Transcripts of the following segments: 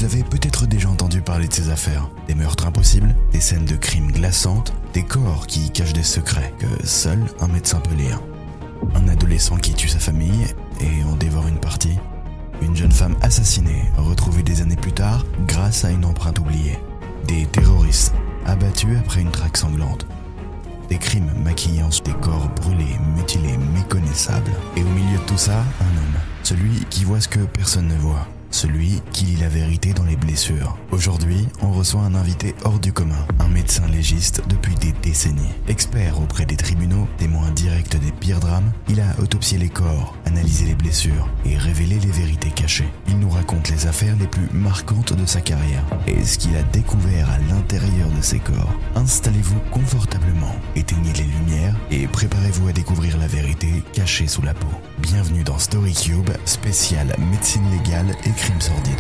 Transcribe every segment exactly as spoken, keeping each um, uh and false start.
Vous avez peut-être déjà entendu parler de ces affaires. Des meurtres impossibles, des scènes de crimes glaçantes, des corps qui cachent des secrets que seul un médecin peut lire. Un adolescent qui tue sa famille et en dévore une partie. Une jeune femme assassinée, retrouvée des années plus tard grâce à une empreinte oubliée. Des terroristes abattus après une traque sanglante. Des crimes maquillant des corps brûlés, mutilés, méconnaissables. Et au milieu de tout ça, un homme. Celui qui voit ce que personne ne voit. Celui qui lit la vérité dans les blessures. Aujourd'hui, on reçoit un invité hors du commun, un médecin légiste depuis des décennies. Expert auprès des tribunaux, témoin direct des pires drames, il a autopsié les corps, analysé les blessures et révélé les vérités cachées. Il nous raconte les affaires les plus marquantes de sa carrière et ce qu'il a découvert à l'intérieur de ces corps. Installez-vous confortablement, éteignez les lumières et préparez-vous à découvrir la vérité cachée sous la peau. Bienvenue dans StoryCube, spécial médecine légale et crimes sordides.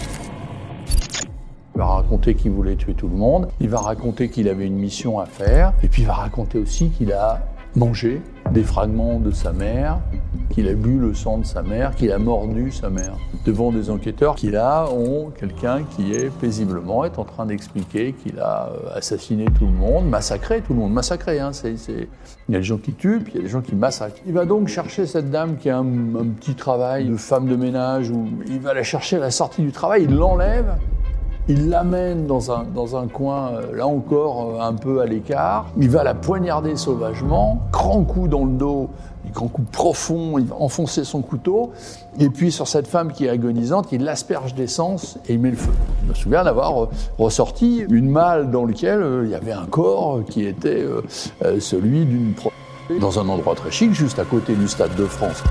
Il va raconter qu'il voulait tuer tout le monde, il va raconter qu'il avait une mission à faire, et puis il va raconter aussi qu'il a mangé des fragments de sa mère, qu'il a bu le sang de sa mère, qu'il a mordu sa mère, devant des enquêteurs qui là ont quelqu'un qui est paisiblement est en train d'expliquer qu'il a assassiné tout le monde, massacré tout le monde, massacré, hein, c'est, c'est... il y a des gens qui tuent, puis il y a des gens qui massacrent. Il va donc chercher cette dame qui a un, un petit travail de femme de ménage, où il va la chercher à la sortie du travail, il l'enlève, il l'amène dans un, dans un coin, là encore, un peu à l'écart. Il va la poignarder sauvagement, grand coup dans le dos, grand coup profond, il va enfoncer son couteau. Et puis sur cette femme qui est agonisante, il l'asperge d'essence et il met le feu. Je me souviens d'avoir ressorti une malle dans laquelle il y avait un corps qui était celui d'une prostituée dans un endroit très chic, juste à côté du Stade de France.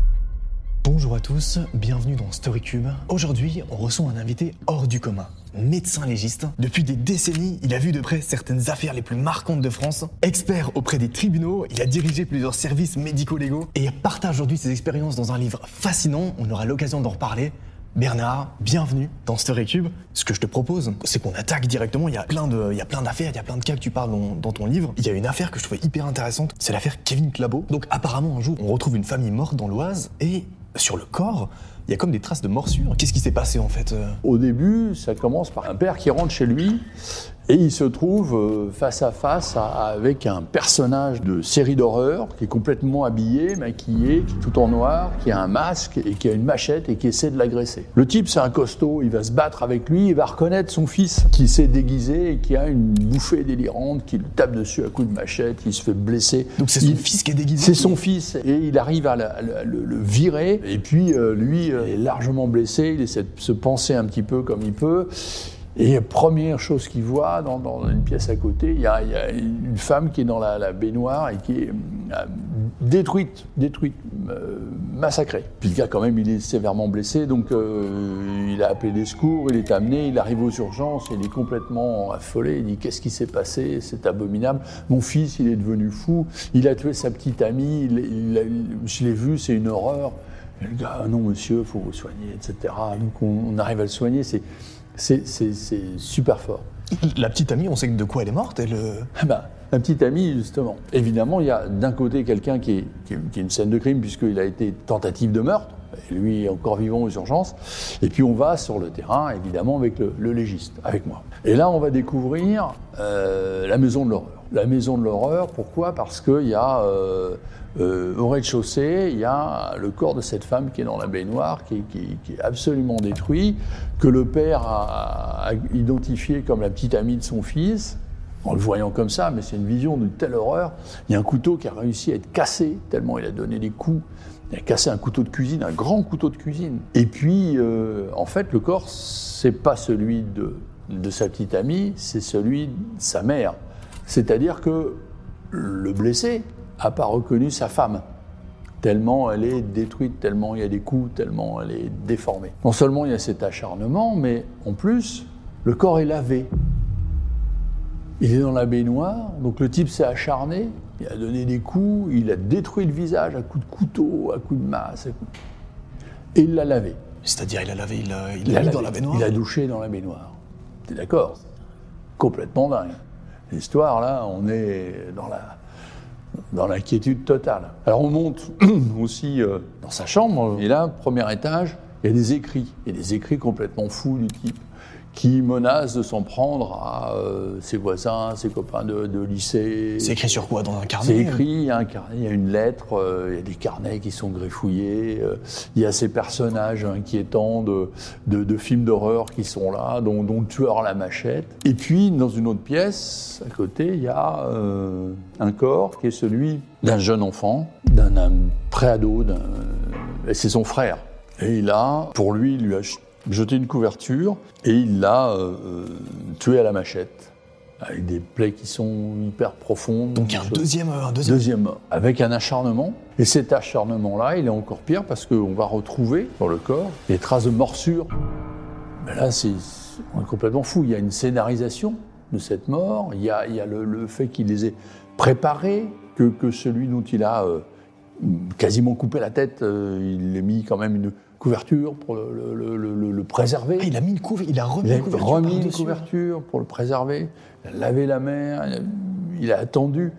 Bonjour à tous, bienvenue dans StoryCube. Aujourd'hui, on reçoit un invité hors du commun, médecin légiste. Depuis des décennies, il a vu de près certaines affaires les plus marquantes de France. Expert auprès des tribunaux, il a dirigé plusieurs services médico-légaux et partage aujourd'hui ses expériences dans un livre fascinant. On aura l'occasion d'en reparler. Bernard, bienvenue dans StoryCube. Ce que je te propose, c'est qu'on attaque directement. Il y a plein de, il y a plein d'affaires, il y a plein de cas que tu parles dans, dans ton livre. Il y a une affaire que je trouvais hyper intéressante, c'est l'affaire Kevin Clabot. Donc apparemment un jour, on retrouve une famille morte dans l'Oise et sur le corps, il y a comme des traces de morsures. Qu'est-ce qui s'est passé en fait ? Au début, ça commence par un père qui rentre chez lui et il se trouve face à face avec un personnage de série d'horreur qui est complètement habillé, maquillé, qui est tout en noir, qui a un masque et qui a une machette et qui essaie de l'agresser. Le type, c'est un costaud, il va se battre avec lui, il va reconnaître son fils qui s'est déguisé et qui a une bouffée délirante, qui lui tape dessus à coups de machette, il se fait blesser. Donc c'est son il, fils qui est déguisé ? C'est son fils et il arrive à, la, à le, le, le virer et puis euh, lui euh, est largement blessé, il essaie de se panser un petit peu comme il peut. Et première chose qu'il voit, dans, dans une pièce à côté, il y a, il y a une femme qui est dans la, la baignoire et qui est euh, détruite, détruite, euh, massacrée. Puis le gars, quand même, il est sévèrement blessé, donc euh, il a appelé des secours, il est amené, il arrive aux urgences, il est complètement affolé, il dit « Qu'est-ce qui s'est passé ? C'est abominable. Mon fils, il est devenu fou, il a tué sa petite amie, il, il, il, je l'ai vu, c'est une horreur. » Et le gars « Non, monsieur, il faut vous soigner, et cetera » Donc on, on arrive à le soigner, c'est... C'est, c'est, c'est super fort. La petite amie, on sait de quoi elle est morte, elle... Ben, la petite amie, justement. Évidemment, il y a d'un côté quelqu'un qui est, qui est, qui est une scène de crime, puisqu'il a été tentative de meurtre, et lui est encore vivant aux urgences. Et puis on va sur le terrain, évidemment, avec le, le légiste, avec moi. Et là, on va découvrir euh, la maison de l'horreur. La maison de l'horreur, pourquoi ? Parce qu'il y a... Euh, Euh, au rez-de-chaussée, il y a le corps de cette femme qui est dans la baignoire, qui, qui, qui est absolument détruit, que le père a, a identifié comme la petite amie de son fils, en le voyant comme ça, mais c'est une vision d'une telle horreur. Il y a un couteau qui a réussi à être cassé, tellement il a donné des coups. Il a cassé un couteau de cuisine, un grand couteau de cuisine. Et puis, euh, en fait, le corps, c'est pas celui de, de sa petite amie, c'est celui de sa mère. C'est-à-dire que le blessé n'a pas reconnu sa femme, tellement elle est détruite, tellement il y a des coups, tellement elle est déformée. Non seulement il y a cet acharnement, mais en plus, le corps est lavé. Il est dans la baignoire, donc le type s'est acharné, il a donné des coups, il a détruit le visage à coups de couteau, à coups de masse, et il l'a lavé. C'est-à-dire il a lavé, il l'a, il l'a mis dans la baignoire ? Il a douché dans la baignoire. T'es d'accord ? Complètement dingue. L'histoire, là, on est dans la... dans l'inquiétude totale. Alors on monte aussi euh, dans sa chambre, et là, premier étage, Il y a des écrits, il y a des écrits complètement fous du type qui menace de s'en prendre à euh, ses voisins, ses copains de, de lycée. C'est écrit sur quoi? Dans un carnet? C'est écrit, il y a un carnet, il y a une lettre, euh, il y a des carnets qui sont griffouillés, euh, il y a ces personnages inquiétants de, de, de films d'horreur qui sont là, dont, dont le tueur à la machette. Et puis, dans une autre pièce, à côté, il y a euh, un corps qui est celui d'un jeune enfant, d'un, d'un préado, d'un, et c'est son frère. Et il a, pour lui, il lui a jeté une couverture et il l'a euh, tué à la machette, avec des plaies qui sont hyper profondes. Donc il y a un deuxième, un deuxième... deuxième mort, avec un acharnement. Et cet acharnement-là, il est encore pire parce qu'on va retrouver dans le corps des traces de morsures. Mais là, c'est, on est complètement fou. Il y a une scénarisation de cette mort, il y a, il y a le, le fait qu'il les ait préparés, que, que celui dont il a euh, quasiment coupé la tête, euh, il a mis quand même une couverture pour le, le, le, le, le préserver. Ah, il a mis une couverture, il a remis il a une couverture remis une par-dessus. couverture pour le préserver. Il a lavé la mer, il a, il a attendu.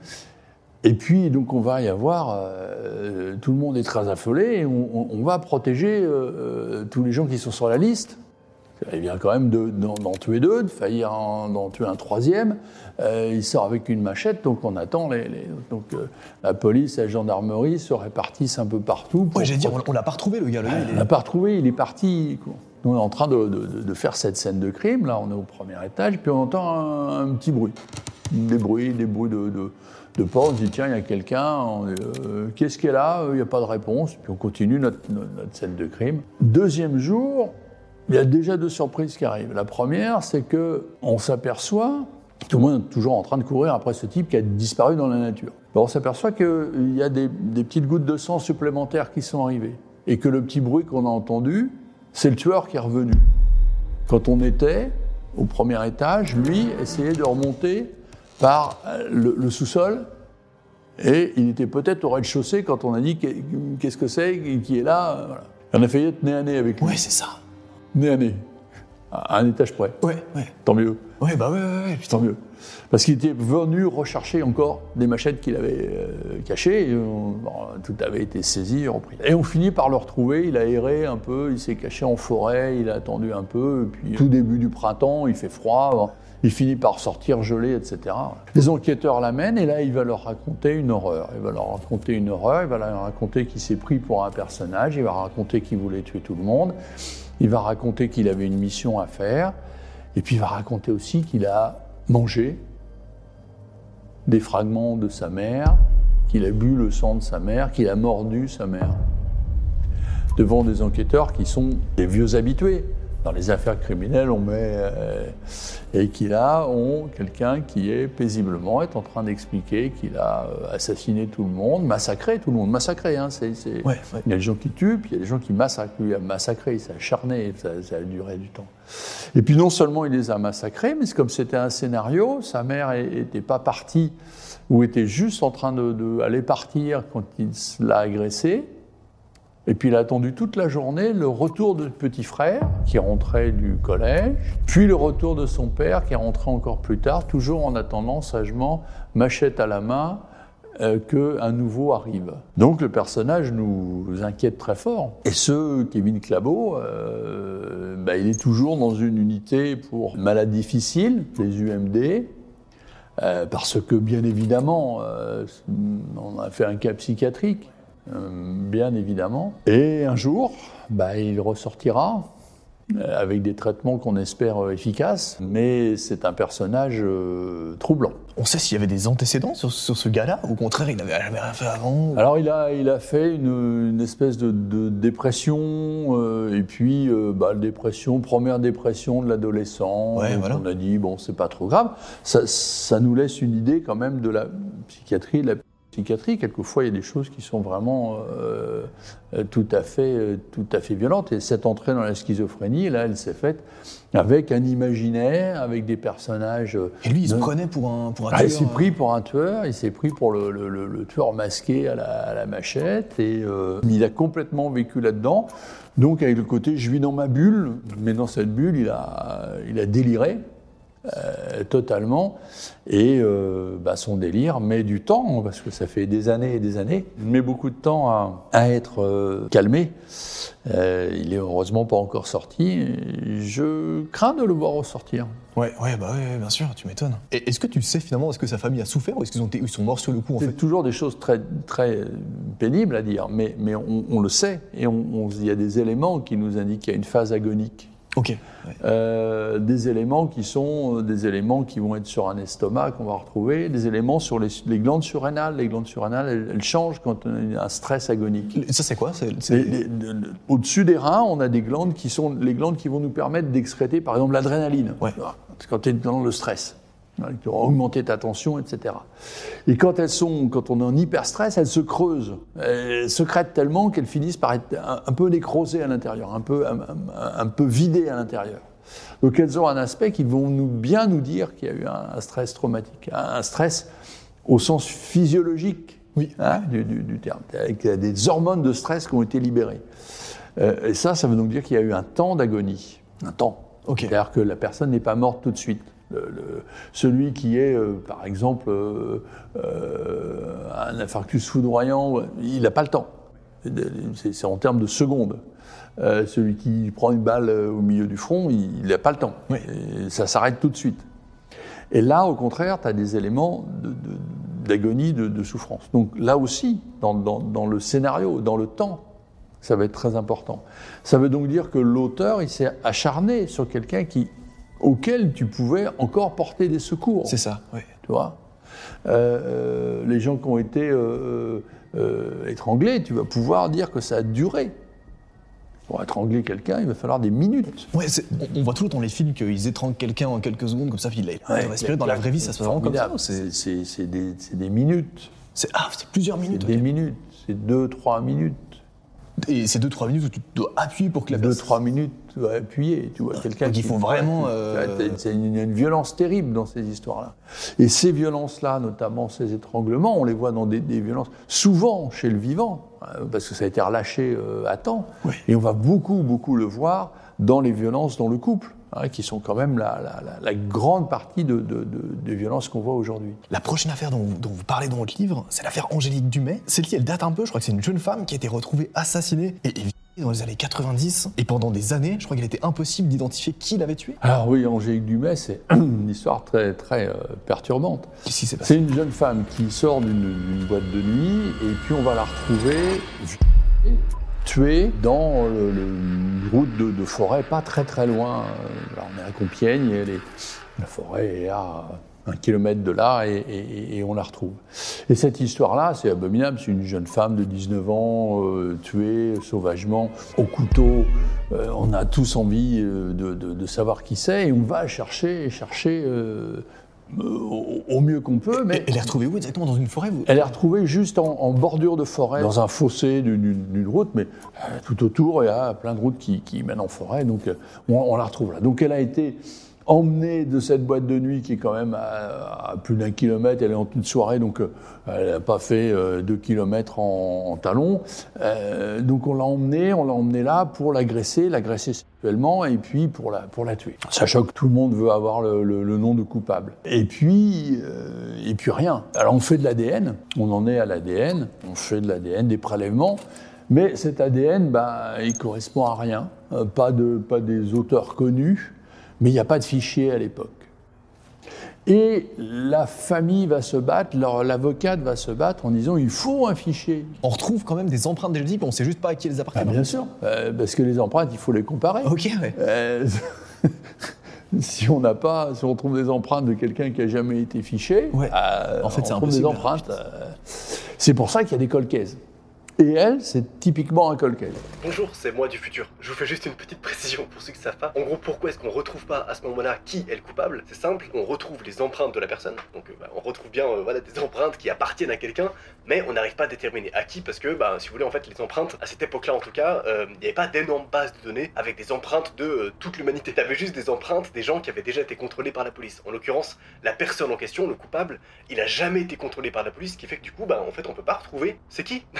Et puis, donc, on va y avoir... Euh, tout le monde est très affolé et on, on va protéger euh, tous les gens qui sont sur la liste. Il vient quand même de, d'en, d'en tuer deux, de faillir en, d'en tuer un troisième. Euh, il sort avec une machette, donc on attend. Les, les, donc, euh, la police et la gendarmerie se répartissent un peu partout. Ouais, j'allais dire, on, on l'a pas retrouvé, le gars. Le gars, il On est... l'a pas retrouvé, il est parti. Quoi. Nous, on est en train de, de, de faire cette scène de crime. Là, on est au premier étage, puis on entend un, un petit bruit. Des bruits, des bruits de, de, de pas. On se dit, tiens, il y a quelqu'un. On, euh, qu'est-ce qu'il y a là? Il n'y a pas de réponse. Puis on continue notre, notre, notre scène de crime. Deuxième jour, il y a déjà deux surprises qui arrivent. La première, c'est qu'on s'aperçoit, tout le monde est toujours en train de courir après ce type qui a disparu dans la nature. Alors on s'aperçoit qu'il y a des, des petites gouttes de sang supplémentaires qui sont arrivées. Et que le petit bruit qu'on a entendu, c'est le tueur qui est revenu. Quand on était au premier étage, lui essayait de remonter par le, le sous-sol. Et il était peut-être au rez-de-chaussée quand on a dit qu'est-ce que c'est, qui est là. Voilà. On a failli être nez à nez avec lui. Ouais, c'est ça. Nez à nez, à un étage près. Ouais, ouais. Tant mieux. Ouais, bah ouais, ouais, ouais. Tant mieux. Parce qu'il était venu rechercher encore des machettes qu'il avait euh, cachées. Et on, bon, tout avait été saisi et repris. Et on finit par le retrouver. Il a erré un peu, il s'est caché en forêt, il a attendu un peu. Et puis, tout début du printemps, il fait froid. Bon, il finit par sortir gelé, et cetera. Les enquêteurs l'amènent et là, il va leur raconter une horreur. Il va leur raconter une horreur. Il va leur raconter qu'il s'est pris pour un personnage. Il va raconter qu'il voulait tuer tout le monde. Il va raconter qu'il avait une mission à faire, et puis il va raconter aussi qu'il a mangé des fragments de sa mère, qu'il a bu le sang de sa mère, qu'il a mordu sa mère. Devant des enquêteurs qui sont des vieux habitués. Dans les affaires criminelles, on met... Euh, et qui là ont quelqu'un qui est paisiblement est en train d'expliquer qu'il a euh, assassiné tout le monde, massacré tout le monde. Massacré, hein, c'est... c'est... Ouais, ouais. Il y a des gens qui tuent, puis il y a des gens qui massacrent. Lui a massacré, il s'est acharné, ça, ça a duré du temps. Et puis non seulement il les a massacrés, mais comme c'était un scénario, sa mère n'était pas partie, ou était juste en train de, de aller partir quand il l'a agressé. Et puis il a attendu toute la journée le retour de petit frère qui rentrait du collège, puis le retour de son père qui est rentré encore plus tard, toujours en attendant sagement, machette à la main, euh, qu'un nouveau arrive. Donc le personnage nous inquiète très fort. Et ce Kevin Clabot, euh, bah, il est toujours dans une unité pour malades difficiles, les U M D, euh, parce que bien évidemment, euh, on a fait un cas psychiatrique. Euh, bien évidemment. Et un jour, bah, il ressortira euh, avec des traitements qu'on espère euh, efficaces, mais c'est un personnage euh, troublant. On sait s'il y avait des antécédents sur, sur ce gars-là, ou au contraire, il n'avait jamais rien fait avant. Alors il a, il a fait une, une espèce de, de dépression, euh, et puis euh, bah, dépression, première dépression de l'adolescent. Ouais, voilà. On a dit, bon, c'est pas trop grave. Ça, ça nous laisse une idée quand même de la psychiatrie, de la psychiatrie. Quelquefois, il y a des choses qui sont vraiment euh, tout à fait, euh, tout à fait violentes. Et cette entrée dans la schizophrénie, là, elle s'est faite avec un imaginaire, avec des personnages... Et lui, il se de... prenait pour un, pour un ah, tueur. Il s'est pris pour un tueur, il s'est pris pour le, le, le, le tueur masqué à la, à la machette, et euh, il a complètement vécu là-dedans. Donc, avec le côté « je vis dans ma bulle », mais dans cette bulle, il a, il a déliré. euh, totalement. Et euh, bah, son délire met du temps, parce que ça fait des années et des années, il met beaucoup de temps à, à être euh, calmé. Euh, il est heureusement pas encore sorti. Je crains de le voir ressortir. Ouais, ouais, bah ouais, bien sûr, tu m'étonnes. Et est-ce que tu sais finalement, est-ce que sa famille a souffert ou est-ce qu'ils ont été, ils sont morts sur le coup en C'est fait? toujours des choses très, très pénibles à dire, mais, mais on, on le sait, et on, on, il y a des éléments qui nous indiquent qu'il y a une phase agonique. Ok. Ouais. Euh, des éléments qui sont des éléments qui vont être sur un estomac qu'on va retrouver, des éléments sur les, les glandes surrénales. Les glandes surrénales, elles, elles changent quand on a un stress agonique. Ça c'est quoi? c'est, c'est... Les, les, les, au-dessus des reins, on a des glandes qui sont les glandes qui vont nous permettre d'excréter, par exemple, l'adrénaline. Ouais. Quand tu es dans le stress, qui aura augmenté ta tension, et cetera. Et quand elles sont, quand on est en hyperstress, elles se creusent, elles secrètent tellement qu'elles finissent par être un, un peu nécrosées à l'intérieur, un peu, un, un, un peu vidées à l'intérieur. Donc elles ont un aspect qui vont nous, bien nous dire qu'il y a eu un, un stress traumatique, un, un stress au sens physiologique, oui. hein, du, du, du terme, avec des hormones de stress qui ont été libérées. Euh, et ça, ça veut donc dire qu'il y a eu un temps d'agonie, un temps. Okay. C'est-à-dire que la personne n'est pas morte tout de suite. Le, le, celui qui est, euh, par exemple, euh, euh, un infarctus foudroyant, il n'a pas le temps. C'est, c'est en termes de secondes. Euh, celui qui prend une balle au milieu du front, il n'a pas le temps. Oui. Et ça s'arrête tout de suite. Et là, au contraire, tu as des éléments de, de, d'agonie, de, de souffrance. Donc là aussi, dans, dans, dans le scénario, dans le temps, ça va être très important. Ça veut donc dire que l'auteur, il s'est acharné sur quelqu'un qui, auquel tu pouvais encore porter des secours. C'est ça, oui. Tu vois, euh, euh, les gens qui ont été euh, euh, étranglés, tu vas pouvoir dire que ça a duré. Pour étrangler quelqu'un, il va falloir des minutes. Ouais, c'est, on, on voit toujours dans les films qu'ils étranglent quelqu'un en quelques secondes, comme ça, il a ouais, respirer. Dans la vraie vie, ça se fait vraiment comme ça. C'est, c'est, c'est, des, c'est des minutes. C'est, ah, c'est plusieurs minutes. C'est okay. des minutes, c'est deux, trois minutes. Et c'est deux, trois minutes où tu dois appuyer pour que la deux, trois minutes, tu dois appuyer. Tu vois, quelqu'un donc il faut vraiment... Euh... Il y a une violence terrible dans ces histoires-là. Et ces violences-là, notamment ces étranglements, on les voit dans des, des violences, souvent chez le vivant, parce que ça a été relâché à temps. Oui. Et on va beaucoup, beaucoup le voir dans les violences dans le couple, hein, qui sont quand même la, la, la, la grande partie de, de, de, des violences qu'on voit aujourd'hui. La prochaine affaire dont, dont vous parlez dans votre livre, c'est l'affaire Angélique Dumay. Celle-ci, elle date un peu, je crois que c'est une jeune femme qui a été retrouvée assassinée et, et dans les années quatre-vingt-dix. Et pendant des années, je crois qu'il était impossible d'identifier qui l'avait tuée. Alors oui, Angélique Dumay, c'est une histoire très, très euh, perturbante. Qu'est-ce qui s'est passé ? C'est une jeune femme qui sort d'une, d'une boîte de nuit et puis on va la retrouver tuée dans le, le, une route de, de forêt, pas très très loin. Alors on est à Compiègne, et les, la forêt est à un kilomètre de là et, et, et on la retrouve. Et cette histoire-là, c'est abominable, c'est une jeune femme de dix-neuf ans, euh, tuée sauvagement au couteau. Euh, on a tous envie euh, de, de, de savoir qui c'est et on va chercher, chercher... Euh, Au, au mieux qu'on peut, mais... Elle est retrouvée où exactement ? Dans une forêt vous... Elle est retrouvée juste en, en bordure de forêt, dans un fossé d'une, d'une route, mais euh, tout autour, il y a plein de routes qui, qui mènent en forêt, donc euh, on, on la retrouve là. Donc elle a été emmenée de cette boîte de nuit qui est quand même à, à plus d'un kilomètre, elle est en toute soirée, donc euh, elle n'a pas fait euh, deux kilomètres en, en talons. Euh, donc on l'a emmenée, on l'a emmenée là pour l'agresser, l'agresser sexuellement et puis pour la, pour la tuer. Sachant que tout le monde veut avoir le, le, le nom de coupable. Et puis, euh, et puis rien. Alors on fait de l'A D N, on en est à l'A D N, on fait de l'A D N, des prélèvements, mais cet A D N, bah, il correspond à rien, euh, pas, de, pas des auteurs connus, mais il n'y a pas de fichier à l'époque. Et la famille va se battre, leur, l'avocate va se battre en disant il faut un fichier. On retrouve quand même des empreintes des jeudis, puis on ne sait juste pas à qui elles appartiennent. Ah, bien sûr, euh, parce que les empreintes, il faut les comparer. Ok, ouais. Euh, si on n'a pas, si on trouve des empreintes de quelqu'un qui n'a jamais été fiché, ouais. euh, en fait, on c'est trouve impossible. des empreintes. Euh, c'est pour ça qu'il y a des cold cases. Et elle, c'est typiquement un cold case. Bonjour, c'est moi du futur. Je vous fais juste une petite précision pour ceux qui ne savent pas. En gros, pourquoi est-ce qu'on retrouve pas à ce moment-là qui est le coupable ? C'est simple, on retrouve les empreintes de la personne. Donc euh, bah, on retrouve bien euh, voilà, des empreintes qui appartiennent à quelqu'un, mais on n'arrive pas à déterminer à qui, parce que bah, si vous voulez, en fait, les empreintes, à cette époque-là en tout cas, il euh, n'y avait pas d'énormes bases de données avec des empreintes de euh, toute l'humanité. Il y avait juste des empreintes des gens qui avaient déjà été contrôlés par la police. En l'occurrence, la personne en question, le coupable, il a jamais été contrôlé par la police, ce qui fait que du coup, bah, en fait, on peut pas retrouver c'est qui.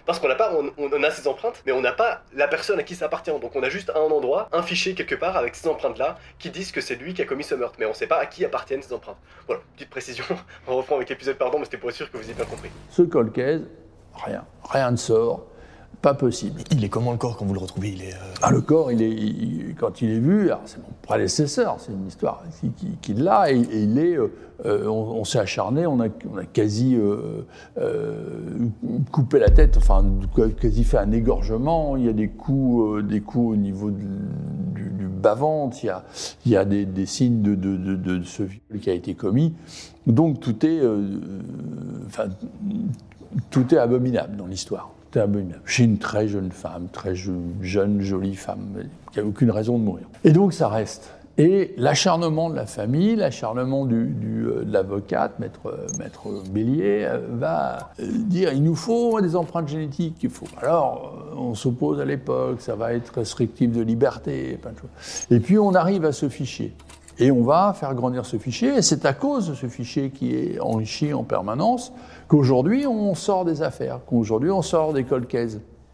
Parce qu'on n'a pas, on, on a ces empreintes, mais on n'a pas la personne à qui ça appartient. Donc on a juste un endroit, un fichier quelque part avec ces empreintes-là qui disent que c'est lui qui a commis ce meurtre, mais on ne sait pas à qui appartiennent ces empreintes. Voilà, petite précision. On reprend avec l'épisode, pardon, mais c'était pour être sûr que vous ayez bien compris. Ce cold case, rien, rien ne sort. Pas possible. Il est comment le corps quand vous le retrouvez? Il est, euh... ah, le corps, il est, il, quand il est vu, alors c'est mon prédécesseur, c'est une histoire qui, qui, qui l'a, et, et il est, euh, on, on s'est acharné, on a, on a quasi euh, euh, coupé la tête, enfin quasi fait un égorgement. Il y a des coups, euh, des coups au niveau de, du, du bas-ventre. Il y a, il y a des, des signes de, de, de, de ce viol qui a été commis. Donc tout est, euh, enfin, tout est abominable dans l'histoire. Chez une très jeune femme, très jeune, jolie femme, qui n'a aucune raison de mourir. Et donc ça reste. Et l'acharnement de la famille, l'acharnement du, du, de l'avocate, maître, maître Bélier, va dire il nous faut des empreintes génétiques. Il faut. Alors on s'oppose à l'époque, ça va être restrictif de liberté, plein de choses. Et puis on arrive à ce fichier. Et on va faire grandir ce fichier, et c'est à cause de ce fichier qui est enrichi en permanence qu'aujourd'hui on sort des affaires, qu'aujourd'hui on sort des cold cases.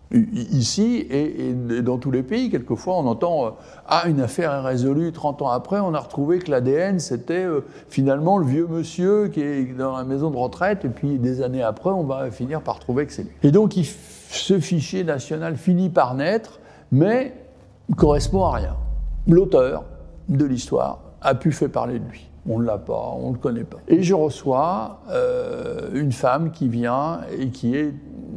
Ici et, et dans tous les pays, quelquefois on entend euh, « Ah, une affaire est résolue, trente ans après, on a retrouvé que l'A D N c'était euh, finalement le vieux monsieur qui est dans la maison de retraite, et puis des années après on va finir par trouver que c'est lui. » Et donc il, ce fichier national finit par naître, mais ne correspond à rien. L'auteur de l'histoire a pu faire parler de lui. On ne l'a pas, on ne le connaît pas. Et je reçois euh, une femme qui vient et qui est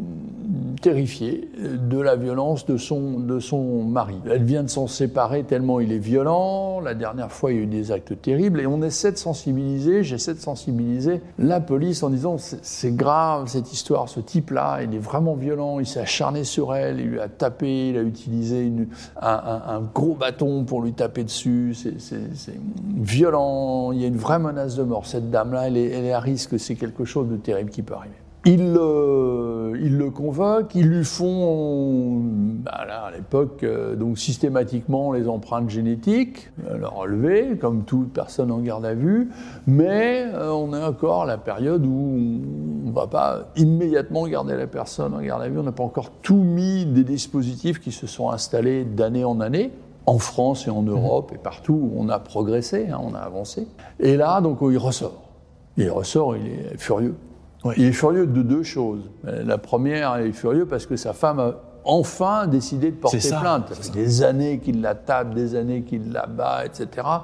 terrifiée de la violence de son, de son mari. Elle vient de s'en séparer tellement il est violent. La dernière fois, il y a eu des actes terribles. Et on essaie de sensibiliser, j'essaie de sensibiliser la police en disant c'est, c'est grave cette histoire, ce type-là, il est vraiment violent, il s'est acharné sur elle, il lui a tapé, il a utilisé une, un, un, un gros bâton pour lui taper dessus. C'est, c'est, c'est violent, il y a une vraie menace de mort. Cette dame-là, elle est, elle est à risque, c'est quelque chose de terrible qui peut arriver. Ils le, ils le convoquent, ils lui font, bah là, à l'époque, euh, donc systématiquement les empreintes génétiques, euh, le relevé, comme toute personne en garde à vue, mais euh, on est encore à la période où on ne va pas immédiatement garder la personne en garde à vue, on n'a pas encore tout mis des dispositifs qui se sont installés d'année en année, en France et en Europe, mmh. et partout où on a progressé, hein, on a avancé. Et là, donc, il ressort. Il ressort, il est furieux. Oui. Il est furieux de deux choses. La première, il est furieux parce que sa femme a enfin décidé de porter ça, plainte. Ça fait des années qu'il la tape, des années qu'il la bat, et cetera.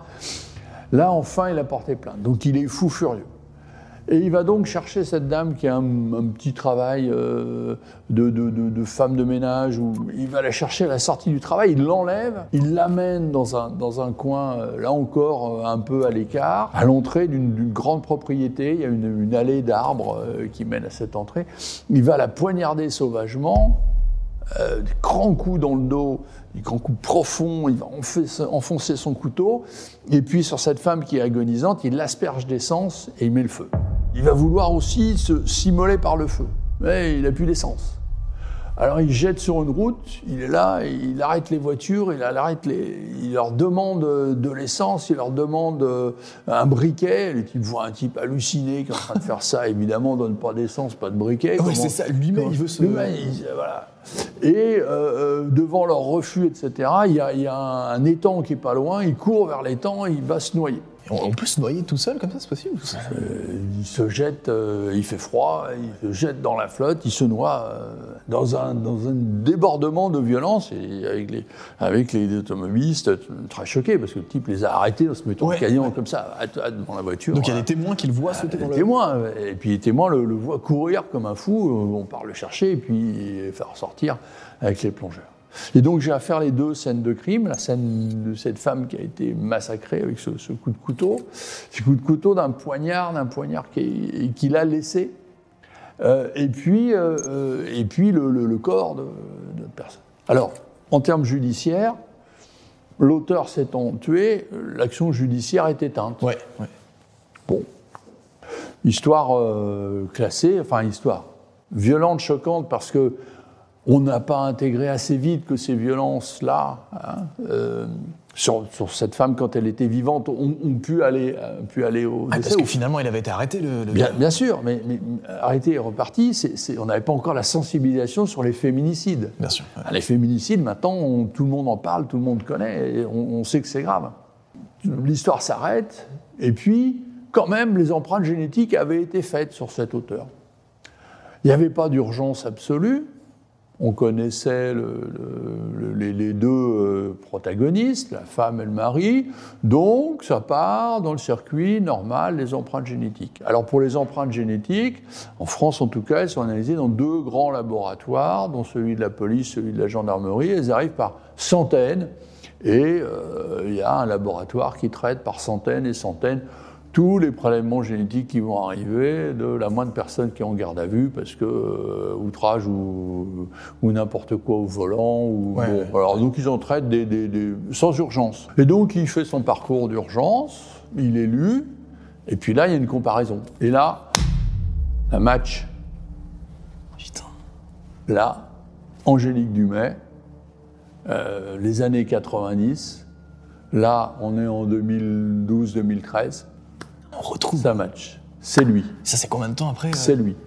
Là, enfin, il a porté plainte. Donc, il est fou furieux. Et il va donc chercher cette dame qui a un, un petit travail euh, de, de, de, de femme de ménage, où il va la chercher à la sortie du travail, il l'enlève, il l'amène dans un, dans un coin, euh, là encore, euh, un peu à l'écart, à l'entrée d'une, d'une grande propriété. Il y a une, une allée d'arbres euh, qui mène à cette entrée. Il va la poignarder sauvagement, euh, des grands coups dans le dos, des grands coups profonds, il va enfoncer son couteau, et puis sur cette femme qui est agonisante, il l'asperge d'essence et il met le feu. Il va vouloir aussi se s'immoler par le feu, mais il n'a plus d'essence. Alors il jette sur une route, il est là, il arrête les voitures, il, arrête les, il leur demande de l'essence, il leur demande un briquet. Les types voient un type halluciné qui est en train de faire ça, évidemment on ne donne pas d'essence, pas de briquet. Oui, c'est ça, lui-même il veut se... Lui-même, il, voilà. Et euh, devant leur refus, et cetera, il y a, il y a un, un étang qui est pas loin, il court vers l'étang et il va se noyer. On peut se noyer tout seul comme ça, c'est possible? euh, Il se jette, euh, il fait froid, il se jette dans la flotte, il se noie euh, dans, un, dans un débordement de violence, et avec les, avec les automobilistes très choqués, parce que le type les a arrêtés en se mettant ouais, caillant ouais. comme ça devant la voiture. Donc il y a des témoins qui le voient sauter dans le... Des témoins, et puis les témoins le, le voient courir comme un fou, on part le chercher et puis faire ressortir avec les plongeurs. Et donc j'ai à faire les deux scènes de crime, la scène de cette femme qui a été massacrée avec ce, ce coup de couteau, ce coup de couteau d'un poignard, d'un poignard qui, qu'il a laissé, euh, et puis, euh, et puis le, le, le corps de, de notre personne. Alors, en termes judiciaires, l'auteur s'étant tué, l'action judiciaire est éteinte. Ouais, ouais. Bon, histoire euh, classée, enfin histoire violente, choquante, parce que on n'a pas intégré assez vite que ces violences-là hein, euh, sur, sur cette femme quand elle était vivante, ont, ont pu, aller, ont pu aller au ah, décès. Parce que finalement, il avait été arrêté, le, le bien, gars. Bien sûr, mais, mais arrêté et reparti, c'est, c'est, on n'avait pas encore la sensibilisation sur les féminicides. Bien sûr. Ouais. Les féminicides, maintenant, on, tout le monde en parle, tout le monde connaît, et on, on sait que c'est grave. L'histoire s'arrête, et puis, quand même, les empreintes génétiques avaient été faites sur cet auteur. Il n'y avait pas d'urgence absolue. On connaissait le, le, les, les deux euh, protagonistes, la femme et le mari, donc ça part dans le circuit normal des empreintes génétiques. Alors pour les empreintes génétiques, en France en tout cas, elles sont analysées dans deux grands laboratoires, dont celui de la police, celui de la gendarmerie. Elles arrivent par centaines, et euh, il y a un laboratoire qui traite par centaines et centaines tous les prélèvements génétiques qui vont arriver de la moindre personne qui est en garde à vue parce que euh, outrage ou, ou n'importe quoi au volant. Ou, ouais, bon. ouais. Alors donc ils en traitent des, des, des, sans urgence. Et donc il fait son parcours d'urgence, il est lu, et puis là il y a une comparaison. Et là, un match. Putain. Là, Angélique Dumay, euh, les années quatre-vingt-dix, là on est en deux mille douze deux mille treize. On retrouve. Ça match. C'est lui. Ça, c'est combien de temps après euh... C'est lui.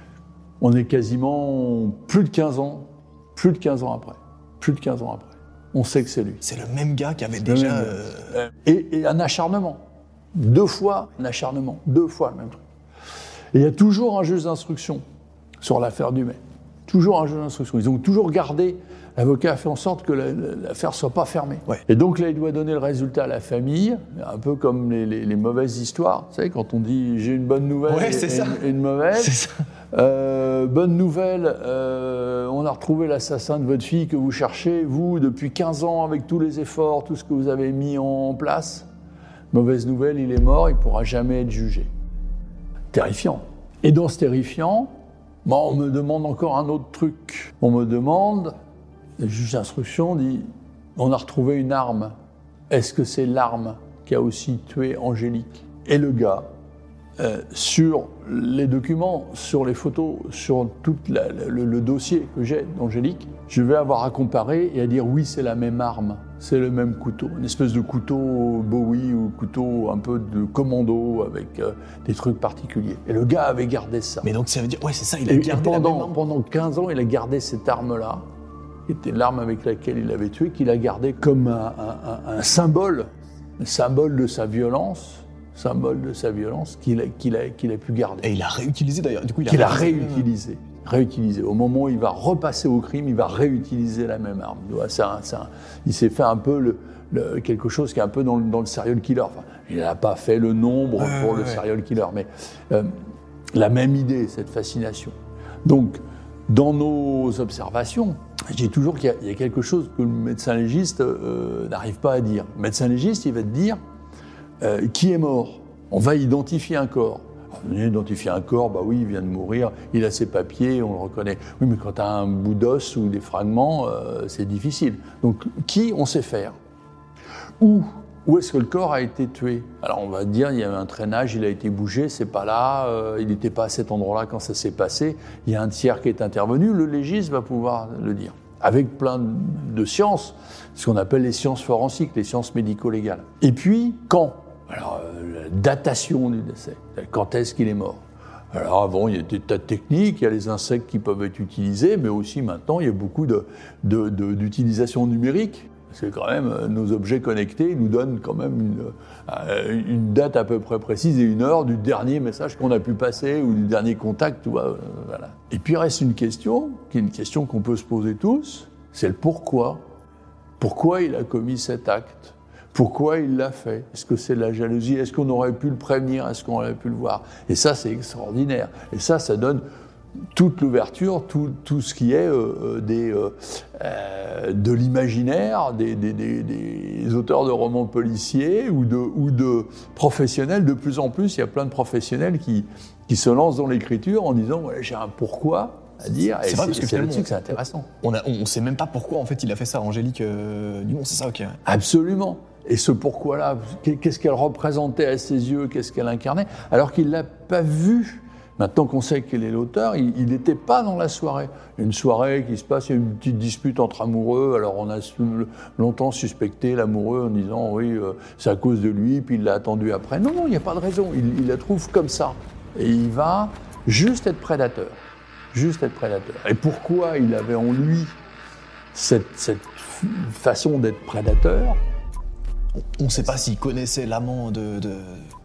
On est quasiment plus de quinze ans, plus de quinze ans après. Plus de quinze ans après. On sait que c'est lui. C'est le même gars qui avait C'est déjà... même, euh... et, et un acharnement. Deux fois un acharnement. Deux fois le même truc. Et il y a toujours un juge d'instruction sur l'affaire Dumay. Toujours un juge d'instruction. Ils ont toujours gardé... L'avocat a fait en sorte que la, l'affaire ne soit pas fermée. Ouais. Et donc là, il doit donner le résultat à la famille, un peu comme les, les, les mauvaises histoires. Vous savez, quand on dit j'ai une bonne nouvelle ouais, et, c'est et, ça. Une, et une mauvaise. C'est ça. Euh, bonne nouvelle, euh, on a retrouvé l'assassin de votre fille que vous cherchez, vous, depuis quinze ans, avec tous les efforts, tout ce que vous avez mis en place. Mauvaise nouvelle, il est mort, il ne pourra jamais être jugé. Terrifiant. Et dans ce terrifiant, bon, on me demande encore un autre truc. On me demande... Le juge d'instruction dit « On a retrouvé une arme. Est-ce que c'est l'arme qui a aussi tué Angélique ?» Et le gars, euh, sur les documents, sur les photos, sur tout la, le, le dossier que j'ai d'Angélique, je vais avoir à comparer et à dire « Oui, c'est la même arme, c'est le même couteau. » Une espèce de couteau Bowie ou couteau un peu de commando avec euh, des trucs particuliers. Et le gars avait gardé ça. Mais donc ça veut dire... Ouais, c'est ça, il a et, gardé et pendant, la même arme. pendant quinze ans, il a gardé cette arme-là, qui était l'arme avec laquelle il l'avait tué, qu'il a gardé comme un, un, un, un symbole, un symbole de sa violence, symbole de sa violence qu'il a, qu'il a, qu'il a pu garder. Et il a réutilisé d'ailleurs. Du coup, il a qu'il a réutilisé. réutilisé, réutilisé. Au moment où il va repasser au crime, il va réutiliser la même arme. C'est un, c'est un, il s'est fait un peu le, le, quelque chose qui est un peu dans le, dans le serial killer. Enfin, il n'a pas fait le nombre ouais, pour ouais, le ouais. serial killer, mais euh, la même idée, cette fascination. Donc, dans nos observations, je dis toujours qu'il y a, il y a quelque chose que le médecin légiste euh, n'arrive pas à dire. Le médecin légiste, il va te dire euh, qui est mort. On va identifier un corps. On va identifier un corps, bah oui, il vient de mourir, il a ses papiers, on le reconnaît. Oui, mais quand tu as un bout d'os ou des fragments, euh, c'est difficile. Donc, qui on sait faire ? Où Où est-ce que le corps a été tué ? Alors on va dire, il y a eu un traînage, il a été bougé, c'est pas là, euh, il n'était pas à cet endroit-là quand ça s'est passé, il y a un tiers qui est intervenu, le légiste va pouvoir le dire. Avec plein de sciences, ce qu'on appelle les sciences forensiques, les sciences médico-légales. Et puis, quand ? Alors, euh, la datation du décès, quand est-ce qu'il est mort ? Alors bon, il y a des tas de techniques, il y a les insectes qui peuvent être utilisés, mais aussi maintenant, il y a beaucoup de, de, de, d'utilisation numérique. Parce que quand même, nos objets connectés nous donnent quand même une, une date à peu près précise et une heure du dernier message qu'on a pu passer ou du dernier contact. Tu vois, voilà. Et puis il reste une question, qui est une question qu'on peut se poser tous, c'est le pourquoi. Pourquoi il a commis cet acte ? Pourquoi il l'a fait ? Est-ce que c'est de la jalousie ? Est-ce qu'on aurait pu le prévenir ? Est-ce qu'on aurait pu le voir ? Et ça, c'est extraordinaire. Et ça, ça donne toute l'ouverture, tout, tout ce qui est euh, des, euh, euh, de l'imaginaire, des, des, des, des auteurs de romans policiers ou de, ou de professionnels. De plus en plus, il y a plein de professionnels qui, qui se lancent dans l'écriture en disant ouais, « j'ai un pourquoi ». À dire, c'est et vrai, c'est, parce que c'est là-dessus finalement, que c'est intéressant. On ne sait même pas pourquoi en fait il a fait ça, Angélique euh, Dumont, c'est ça, ok. Absolument. Et ce pourquoi-là, qu'est-ce qu'elle représentait à ses yeux, qu'est-ce qu'elle incarnait, alors qu'il ne l'a pas vu Maintenant qu'on sait quel est l'auteur, il n'était pas dans la soirée. Une soirée qui se passe, il y a une petite dispute entre amoureux, alors on a longtemps suspecté l'amoureux en disant oui, euh, c'est à cause de lui, puis il l'a attendu après. Non, non, il n'y a pas de raison, il, il la trouve comme ça. Et il va juste être prédateur. Juste être prédateur. Et pourquoi il avait en lui cette, cette façon d'être prédateur? On ne sait pas s'il connaissait l'amant de... de...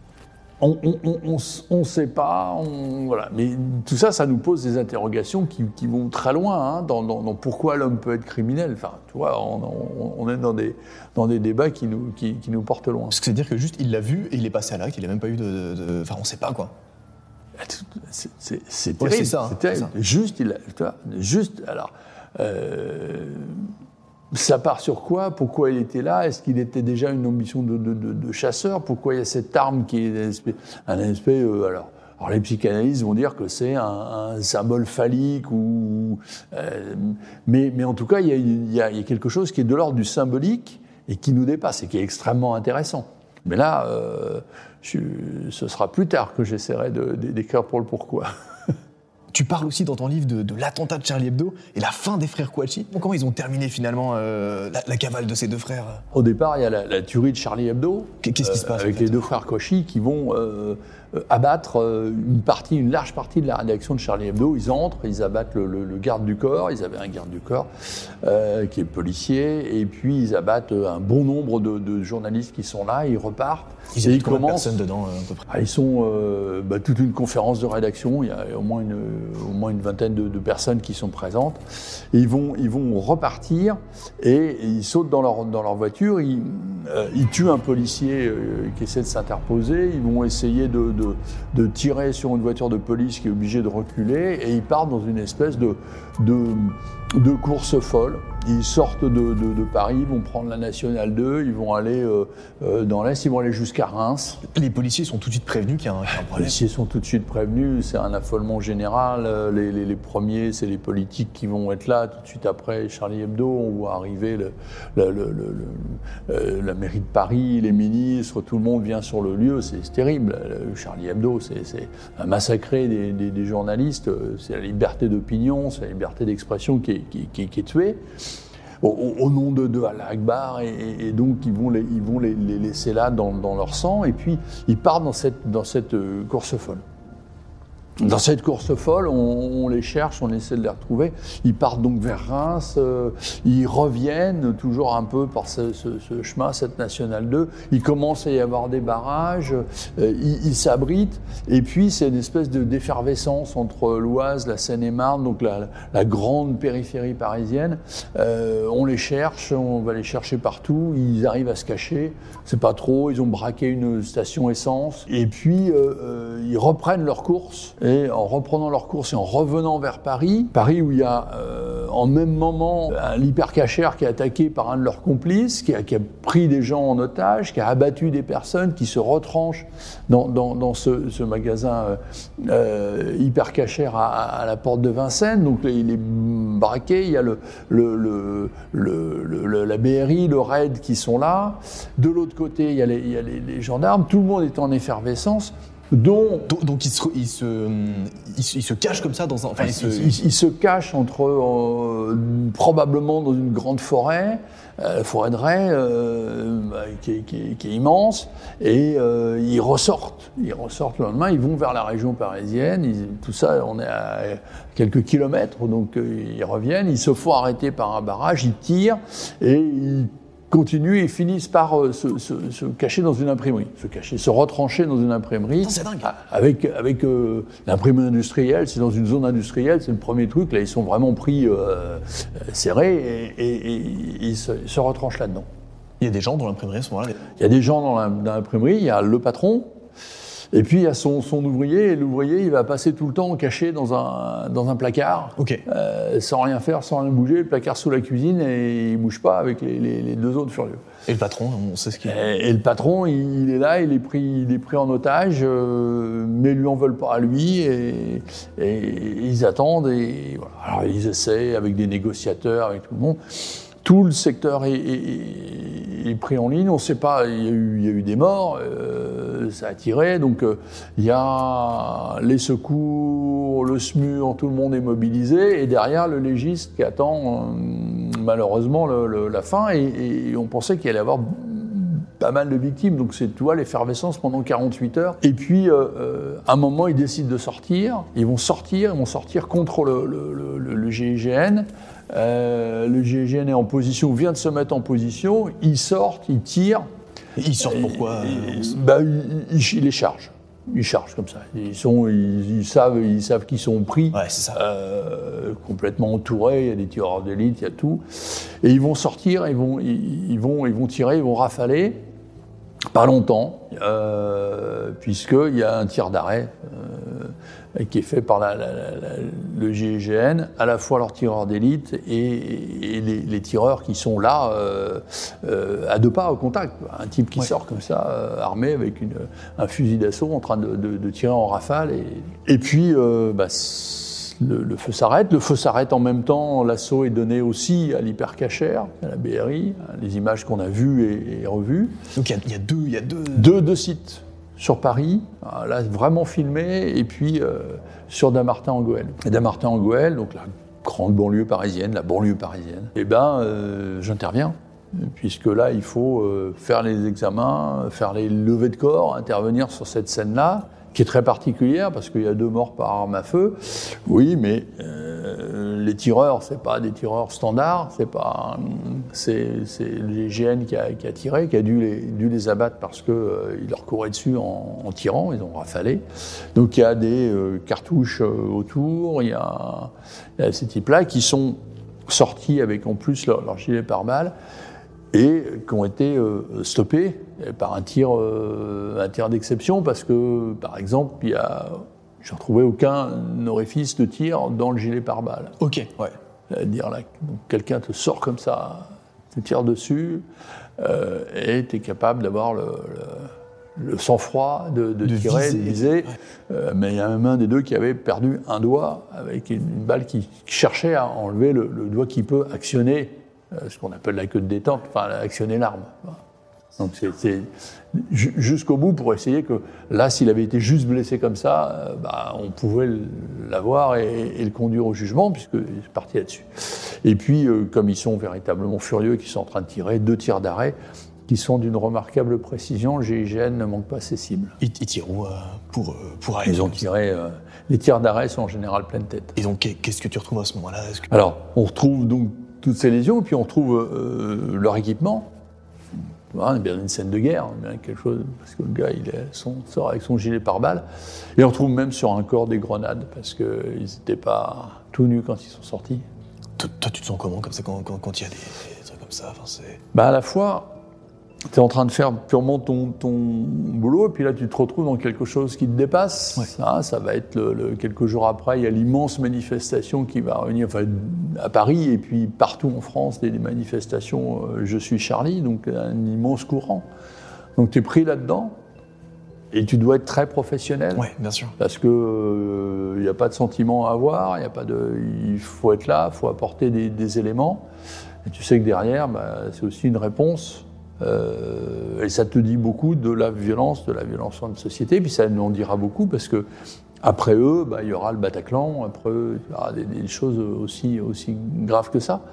On ne sait pas, on, voilà. Mais tout ça, ça nous pose des interrogations qui, qui vont très loin hein, dans, dans, dans pourquoi l'homme peut être criminel. Enfin, tu vois, on, on, on est dans des, dans des débats qui nous, qui, qui nous portent loin. Parce que c'est-à-dire que juste, il l'a vu et il est passé à l'acte, il n'a même pas eu de... de, de... Enfin, on ne sait pas, quoi. C'est, c'est, c'est ouais, terrible, c'est ça, c'est terrible. C'est ça. Juste, il a, tu vois, juste, alors... Euh, ça part sur quoi? Pourquoi il était là? Est-ce qu'il était déjà une ambition de, de, de, de chasseur? Pourquoi il y a cette arme qui est un aspect... Un aspect euh, alors, alors, les psychanalystes vont dire que c'est un, un symbole phallique, ou, euh, mais, mais en tout cas, il y, a, il, y a, il y a quelque chose qui est de l'ordre du symbolique et qui nous dépasse et qui est extrêmement intéressant. Mais là, euh, je, ce sera plus tard que j'essaierai de, de, d'écrire pour le pourquoi. Tu parles aussi dans ton livre de, de l'attentat de Charlie Hebdo et la fin des frères Kouachi. Comment ils ont terminé finalement euh, la, la cavale de ces deux frères? Au départ, il y a la, la tuerie de Charlie Hebdo. Qu'est-ce qui se passe euh, Avec en fait les deux frères Kouachi qui vont euh, abattre une partie, une large partie de la rédaction de Charlie Hebdo. Ils entrent, ils abattent le, le, le garde du corps. Ils avaient un garde du corps euh, qui est policier. Et puis ils abattent un bon nombre de, de journalistes qui sont là. Ils repartent. Ils et ont ils combien de commencent. personnes dedans euh, à peu près? Ah, ils sont euh, bah, toute une conférence de rédaction. Il y a au moins une, au moins une vingtaine de, de personnes qui sont présentes. Et ils vont, ils vont repartir et, et ils sautent dans leur, dans leur voiture. Ils, euh, ils tuent un policier euh, qui essaie de s'interposer. Ils vont essayer de, de, de tirer sur une voiture de police qui est obligée de reculer. Et ils partent dans une espèce de, de, de course folle. Ils sortent de, de, de Paris, ils vont prendre la Nationale deux, ils vont aller euh, euh, dans l'Est, ils vont aller jusqu'à Reims. Les policiers sont tout de suite prévenus qu'il y a un, qu'il y a un Les problème. policiers sont tout de suite prévenus, c'est un affolement général. Les, les, les premiers, c'est les politiques qui vont être là. Tout de suite après Charlie Hebdo, on voit arriver le, le, le, le, le, euh, la mairie de Paris, les ministres, tout le monde vient sur le lieu. C'est, c'est terrible. Le Charlie Hebdo, c'est, c'est un massacré des, des, des journalistes. C'est la liberté d'opinion, c'est la liberté d'expression qui est, qui, qui, qui est tuée. Au, au nom de, de Allah Akbar, et, et donc ils vont, les, ils vont les, les laisser là dans, dans leur sang, et puis ils partent dans cette, dans cette course folle. Dans cette course folle, on, on les cherche, on essaie de les retrouver. Ils partent donc vers Reims, euh, ils reviennent toujours un peu par ce, ce, ce chemin, cette Nationale deux. Il commence à y avoir des barrages, euh, ils, ils s'abritent, et puis c'est une espèce de, d'effervescence entre l'Oise, la Seine-et-Marne, donc la, la grande périphérie parisienne. Euh, on les cherche, on va les chercher partout, ils arrivent à se cacher, c'est pas trop, ils ont braqué une station essence, et puis euh, euh, ils reprennent leur course. Et en reprenant leur course et en revenant vers Paris, Paris où il y a euh, en même moment un hypercachère qui est attaqué par un de leurs complices, qui a, qui a pris des gens en otage, qui a abattu des personnes, qui se retranchent dans, dans, dans ce, ce magasin euh, hypercachère à, à la porte de Vincennes. Donc il est braqué, il y a le, le, le, le, le, la B R I, le R A I D qui sont là. De l'autre côté, il y a les, il y a les, les gendarmes. Tout le monde est en effervescence. Donc, donc, donc il, se, il, se, il, se, il se cache comme ça dans un... Enfin, il, il, se, il, il se cache entre, euh, probablement dans une grande forêt, euh, la forêt de Ray, euh, bah, qui, est, qui, est, qui est immense, et euh, ils ressortent. Ils ressortent le lendemain, ils vont vers la région parisienne, ils, tout ça, on est à quelques kilomètres, donc euh, ils reviennent, ils se font arrêter par un barrage, ils tirent, et ils continuent et finissent par euh, se, se, se cacher dans une imprimerie, se cacher, se retrancher dans une imprimerie. C'est dingue. Avec, avec euh, l'imprimerie industrielle, c'est dans une zone industrielle, c'est le premier truc, là ils sont vraiment pris euh, serrés et, et, et, et ils, se, ils se retranchent là-dedans. Il y a des gens dans l'imprimerie à ce moment-là. Il y a des gens dans, la, dans l'imprimerie, il y a le patron, et puis il y a son, son ouvrier, et l'ouvrier il va passer tout le temps caché dans un, dans un placard, okay. euh, sans rien faire, sans rien bouger, le placard sous la cuisine, et il ne bouge pas avec les, les, les deux autres furieux. Et le patron, on sait ce qu'il est. Et, et le patron, il, il est là, il est pris, il est pris en otage, euh, mais ils lui en veulent pas à lui, et, et, et ils attendent, et voilà. Alors ils essaient avec des négociateurs, avec tout le monde. tout le secteur est, est, est pris en ligne. On ne sait pas, il y a eu, il y a eu des morts, euh, ça a tiré. Donc euh, il y a les secours, le SMUR, tout le monde est mobilisé. Et derrière, le légiste qui attend euh, malheureusement le, le, la fin. Et, et on pensait qu'il allait y avoir pas mal de victimes. Donc c'est, tu vois, l'effervescence pendant quarante-huit heures. Et puis, euh, euh, à un moment, ils décident de sortir. Ils vont sortir, ils vont sortir contre le, le, le, le G I G N. Euh, le G I G N est en position, vient de se mettre en position, ils sortent, ils tirent. Et ils sortent pourquoi et, et, bah, ils, ils, ils les chargent. Ils chargent comme ça. Ils, sont, ils, ils, savent, ils savent qu'ils sont pris, ouais, c'est ça. Euh, complètement entourés. Il y a des tireurs d'élite, il y a tout. Et ils vont sortir, ils vont, ils, ils vont, ils vont tirer, ils vont rafaler. Pas longtemps, euh, puisqu'il y a un tir d'arrêt euh, qui est fait par la, la, la, le G I G N, à la fois leurs tireurs d'élite et, et les, les tireurs qui sont là euh, euh, à deux pas au contact. Un type qui ouais. sort comme ça, euh, armé avec une, un fusil d'assaut, en train de, de, de tirer en rafale. Et, et puis, euh, bah, le, le feu s'arrête. Le feu s'arrête en même temps. L'assaut est donné aussi à l'hypercachère, à la B R I. Les images qu'on a vues et, et revues. Donc il y, y a deux, il y a deux... deux, deux sites sur Paris, là vraiment filmé, et puis euh, sur Dammartin-en-Gohelle. Et Dammartin-en-Gohelle, donc la grande banlieue parisienne, la banlieue parisienne. Eh ben, euh, j'interviens. Puisque là, il faut euh, faire les examens, faire les levées de corps, intervenir sur cette scène-là, qui est très particulière parce qu'il y a deux morts par arme à feu. Oui, mais euh, les tireurs, c'est pas des tireurs standards, c'est pas, c'est, c'est le G I G N qui a, qui a tiré, qui a dû les, dû les abattre parce que euh, ils leur couraient dessus en, en tirant, ils ont rafalé. Donc il y a des euh, cartouches euh, autour, il y a, il y a ces types-là qui sont sortis avec en plus leur, leur gilet pare-balles et qui ont été euh, stoppés par un tir, euh, un tir d'exception, parce que, par exemple, il y a, je n'ai retrouvé aucun orifice de tir dans le gilet pare-balles. Ok, ouais. C'est-à-dire là, donc, quelqu'un te sort comme ça, te tire dessus, euh, et tu es capable d'avoir le, le, le sang-froid de, de, de tirer, viser. de viser. Ouais. Euh, mais il y a même un des deux qui avait perdu un doigt, avec une, une balle qui cherchait à enlever le, le doigt qui peut actionner ce qu'on appelle la queue de détente, enfin actionner l'arme. Donc c'est, c'est jusqu'au bout pour essayer que là, s'il avait été juste blessé comme ça, euh, bah, on pouvait l'avoir et, et le conduire au jugement, puisqu'il est parti là-dessus. Et puis, euh, comme ils sont véritablement furieux, qu'ils sont en train de tirer, deux tirs d'arrêt, qui sont d'une remarquable précision, le G I G N ne manque pas ses cibles. Ils, ils tirent où euh, pour, euh, pour aller Ils ont tiré... Euh, les tirs d'arrêt sont en général pleine tête. Et donc, qu'est-ce que tu retrouves à ce moment-là ? Est-ce que... Alors, on retrouve donc toutes ces lésions, et puis on retrouve euh, leur équipement. On est bien dans une scène de guerre, bien quelque chose, parce que le gars il est, son, sort avec son gilet pare-balles. Et on retrouve même sur un corps des grenades, parce qu'ils n'étaient pas tout nus quand ils sont sortis. Toi, toi tu te sens comment, comme ça, quand il quand, quand y a des, des trucs comme ça enfin, c'est... Bah, à la fois, tu es en train de faire purement ton, ton boulot, et puis là tu te retrouves dans quelque chose qui te dépasse. Ouais. Ça, ça va être le, le, quelques jours après, il y a l'immense manifestation qui va réunir, enfin, à Paris et puis partout en France, des, des manifestations euh, Je suis Charlie, donc un immense courant. Donc tu es pris là-dedans et tu dois être très professionnel. Oui, bien sûr. Parce qu'il n'y euh, a pas de sentiment à avoir, y a pas de, il faut être là, il faut apporter des, des éléments. Et tu sais que derrière, bah, c'est aussi une réponse. Euh, et ça te dit beaucoup de la violence, de la violence en société, puis ça nous en dira beaucoup parce que après eux, bah, il y aura le Bataclan, après eux, il y aura des, des choses aussi, aussi graves que ça.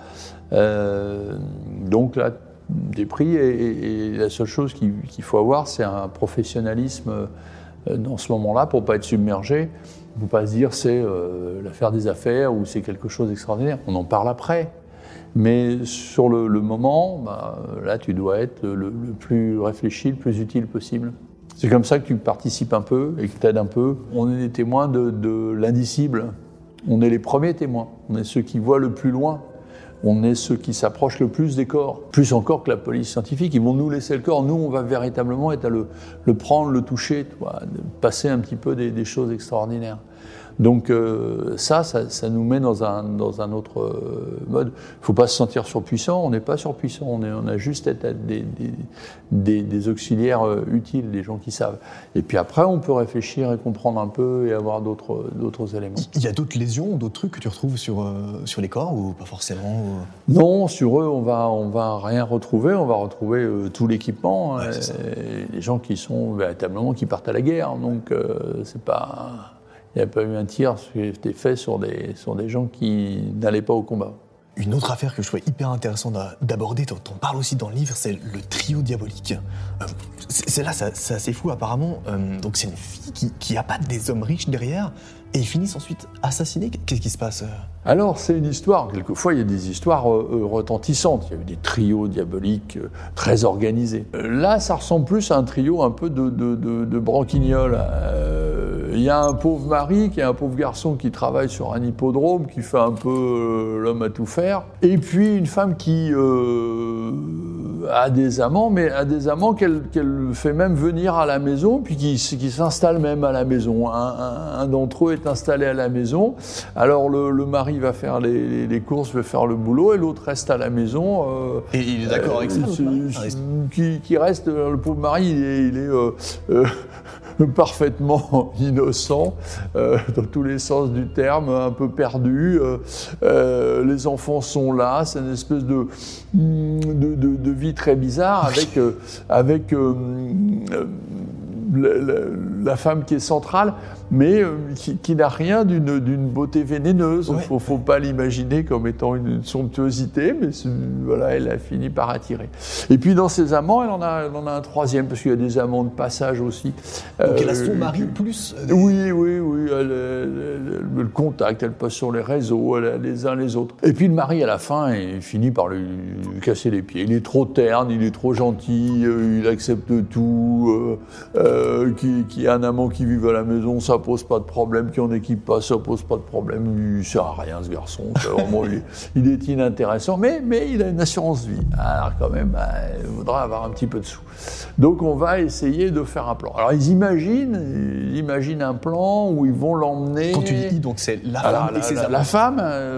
Euh, donc là, des prix, et, et la seule chose qu'il, qu'il faut avoir, c'est un professionnalisme euh, dans ce moment-là pour ne pas être submergé, pour ne pas se dire c'est euh, l'affaire des affaires ou c'est quelque chose d'extraordinaire. On en parle après. Mais sur le, le moment, bah, là, tu dois être le, le plus réfléchi, le plus utile possible. C'est comme ça que tu participes un peu et que tu aides un peu. On est des témoins de, de l'indicible. On est les premiers témoins. On est ceux qui voient le plus loin. On est ceux qui s'approchent le plus des corps. Plus encore que la police scientifique. Ils vont nous laisser le corps. Nous, on va véritablement être à le, le prendre, le toucher, toi, passer un petit peu des, des choses extraordinaires. Donc euh, ça, ça, ça nous met dans un, dans un autre euh, mode. Il ne faut pas se sentir surpuissant, on n'est pas surpuissant, on, est, on a juste à être des, des, des, des auxiliaires euh, utiles, des gens qui savent. Et puis après, on peut réfléchir et comprendre un peu et avoir d'autres, d'autres éléments. Il y a d'autres lésions, d'autres trucs que tu retrouves sur, euh, sur les corps ou pas forcément ou... Non, sur eux, on va, on va rien retrouver, on va retrouver euh, tout l'équipement. Ouais, euh, les gens qui sont véritablement, qui partent à la guerre, donc euh, c'est pas... Il n'y a pas eu un tir qui a été fait sur des, sur des gens qui n'allaient pas au combat. Une autre affaire que je trouvais hyper intéressante d'aborder, t'en parles aussi dans le livre, c'est le trio diabolique. Euh, c'est là, c'est assez fou apparemment. Euh, donc c'est une fille qui, qui appâte des hommes riches derrière et ils finissent ensuite assassinés. Qu'est-ce qui se passe? Alors c'est une histoire, quelquefois il y a des histoires euh, retentissantes, il y a eu des trios diaboliques euh, très organisés. Euh, là ça ressemble plus à un trio un peu de, de, de, de branquignoles. Euh, il y a un pauvre mari qui est un pauvre garçon qui travaille sur un hippodrome, qui fait un peu euh, l'homme à tout faire. Et puis une femme qui euh, a des amants, mais a des amants qu'elle, qu'elle fait même venir à la maison, puis qui, qui s'installe même à la maison. Un, un, un d'entre eux est installé à la maison. Alors le, le mari va faire les, les, les courses, va faire le boulot, et l'autre reste à la maison. Euh, et il est d'accord euh, avec ça, euh, qui, qui reste, le pauvre mari, il est, il est euh, euh, parfaitement innocent, euh, dans tous les sens du terme, un peu perdu. Euh, euh, les enfants sont là, c'est une espèce de, de, de, de vie très bizarre, avec, euh, avec euh, euh, la, la, la femme qui est centrale, mais euh, qui, qui n'a rien d'une, d'une beauté vénéneuse. Il ne ouais. faut pas l'imaginer comme étant une, une somptuosité, mais voilà, elle a fini par attirer. Et puis dans ses amants, elle en a, elle en a un troisième, parce qu'il y a des amants de passage aussi. Donc euh, elle a son mari plus euh... Oui, oui, oui, elle, elle, elle, elle le contacte, elle passe sur les réseaux, elle a les uns les autres. Et puis le mari, à la fin, il finit par lui, lui casser les pieds. Il est trop terne, il est trop gentil, euh, il accepte tout, euh, euh, qu'il qui y a un amant qui vive à la maison, ça pose pas de problème, qui en équipe pas, ça pose pas de problème, il sert à rien ce garçon, vraiment, il, est, il est inintéressant, mais, mais il a une assurance vie. Alors quand même, bah, il faudra avoir un petit peu de sous. Donc on va essayer de faire un plan. Alors ils imaginent, ils imaginent un plan où ils vont l'emmener... Quand tu dis donc c'est la femme Alors, et ses la, amants. La femme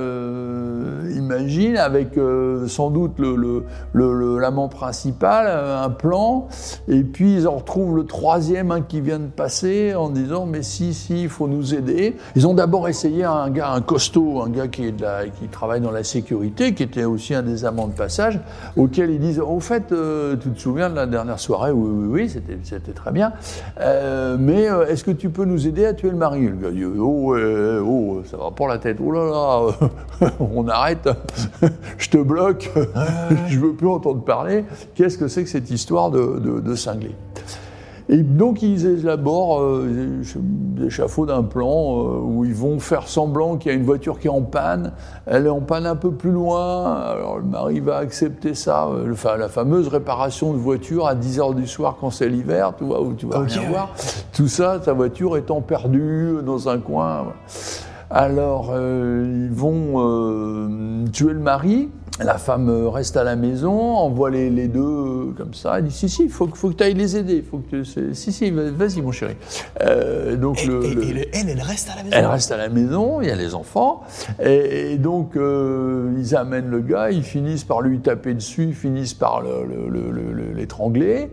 euh, imagine avec euh, sans doute le, le, le, le, l'amant principal, un plan, et puis ils en retrouvent le troisième hein, qui vient de passer en disant mais si, si, il faut nous aider. Ils ont d'abord essayé un gars, un costaud, un gars qui, est de la, qui travaille dans la sécurité, qui était aussi un des amants de passage, auquel ils disent au fait, euh, tu te souviens de la dernière soirée? Oui, oui, oui, c'était, c'était très bien. Euh, mais euh, est-ce que tu peux nous aider à tuer le mari? Le gars dit oh, euh, oh, ça va pour la tête. Oh là là, on arrête. Je te bloque. Je veux plus entendre parler. Qu'est-ce que c'est que cette histoire de, de, de cinglé? Et donc ils élaborent, euh, échafaudent un plan euh, où ils vont faire semblant qu'il y a une voiture qui est en panne. Elle est en panne un peu plus loin. Alors le mari va accepter ça. Euh, enfin, la fameuse réparation de voiture à dix heures du soir quand c'est l'hiver, tu vois, où tu vas okay. rien voir. Tout ça, ta voiture étant perdue dans un coin. Voilà. Alors euh, ils vont euh, tuer le mari. La femme reste à la maison, envoie les, les deux comme ça. Elle dit si, si, il faut, faut que tu ailles les aider. Faut que tu, si, si, vas-y, mon chéri. Euh, donc et, le, et, le, et elle, elle reste à la maison. Elle reste à la maison, il y a les enfants. Et, et donc, euh, ils amènent le gars, ils finissent par lui taper dessus, ils finissent par le, le, le, le, l'étrangler.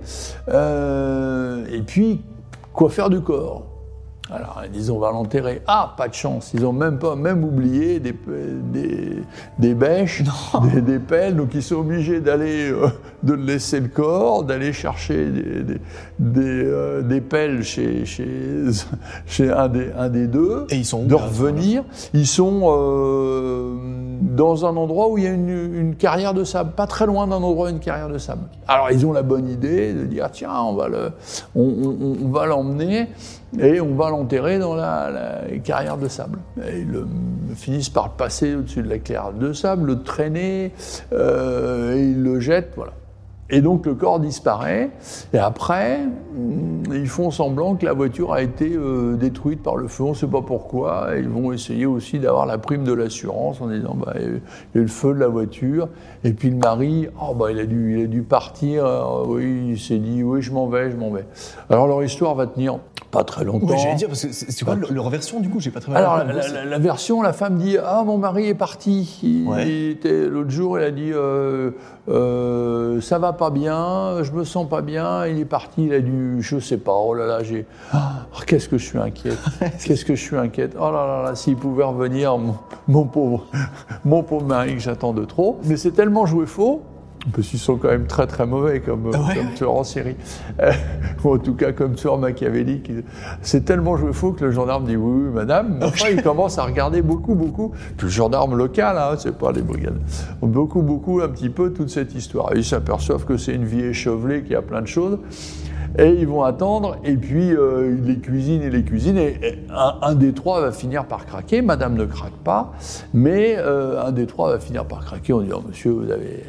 Euh, et puis, quoi faire du corps? Alors, ils disent on va l'enterrer. Ah, pas de chance. Ils ont même pas, même oublié des, des, des bêches, des, des pelles. Donc, ils sont obligés d'aller, euh, de laisser le corps, d'aller chercher des, des, des, euh, des pelles chez, chez, chez un, des, un des deux. Et ils sont où, de revenir. Ils sont euh, dans un endroit où il y a une, une carrière de sable, pas très loin d'un endroit où il y a une carrière de sable. Alors, ils ont la bonne idée de dire tiens, on va le, on, on, on va l'emmener. Et on va l'enterrer dans la, la carrière de sable. Et ils le, finissent par passer au-dessus de la carrière de sable, le traîner, euh, et ils le jettent, voilà. Et donc le corps disparaît, et après, ils font semblant que la voiture a été euh, détruite par le feu, on ne sait pas pourquoi, et ils vont essayer aussi d'avoir la prime de l'assurance en disant bah, il y a eu le feu de la voiture, et puis le mari, oh, bah, il, a dû, il a dû partir, euh, oui, il s'est dit oui je m'en vais, je m'en vais. Alors leur histoire va tenir pas très longtemps. Oui, j'allais dire, parce que c'est, c'est quoi leur version, du coup? J'ai pas très bien Alors, compris. la, la, la version, la femme dit « Ah, mon mari est parti. Il, Ouais. il était, l'autre jour, il a dit euh, euh, ça va pas bien, je me sens pas bien. Il est parti, il a dû, je sais pas, oh là là, j'ai... Oh, qu'est-ce que je suis inquiète. Qu'est-ce que je suis inquiète. Oh là là là, s'il pouvait revenir, mon, mon, pauvre, mon pauvre mari que j'attends de trop. » Mais c'est tellement joué faux. Parce qu'ils sont quand même très très mauvais comme, ouais. comme tueurs en série, euh, ou en tout cas comme tueurs machiavéliques. C'est tellement joué faux que le gendarme dit oui, oui madame. Mais après, il commence à regarder beaucoup, beaucoup. Puis le gendarme local, hein, c'est pas les brigades, beaucoup, beaucoup, un petit peu toute cette histoire. Et ils s'aperçoivent que c'est une vie échevelée, qu'il y a plein de choses. Et ils vont attendre, et puis euh, ils les cuisinent et les cuisinent, et, et un, un des trois va finir par craquer. Madame ne craque pas, mais euh, un des trois va finir par craquer. On dit oh, monsieur, vous avez.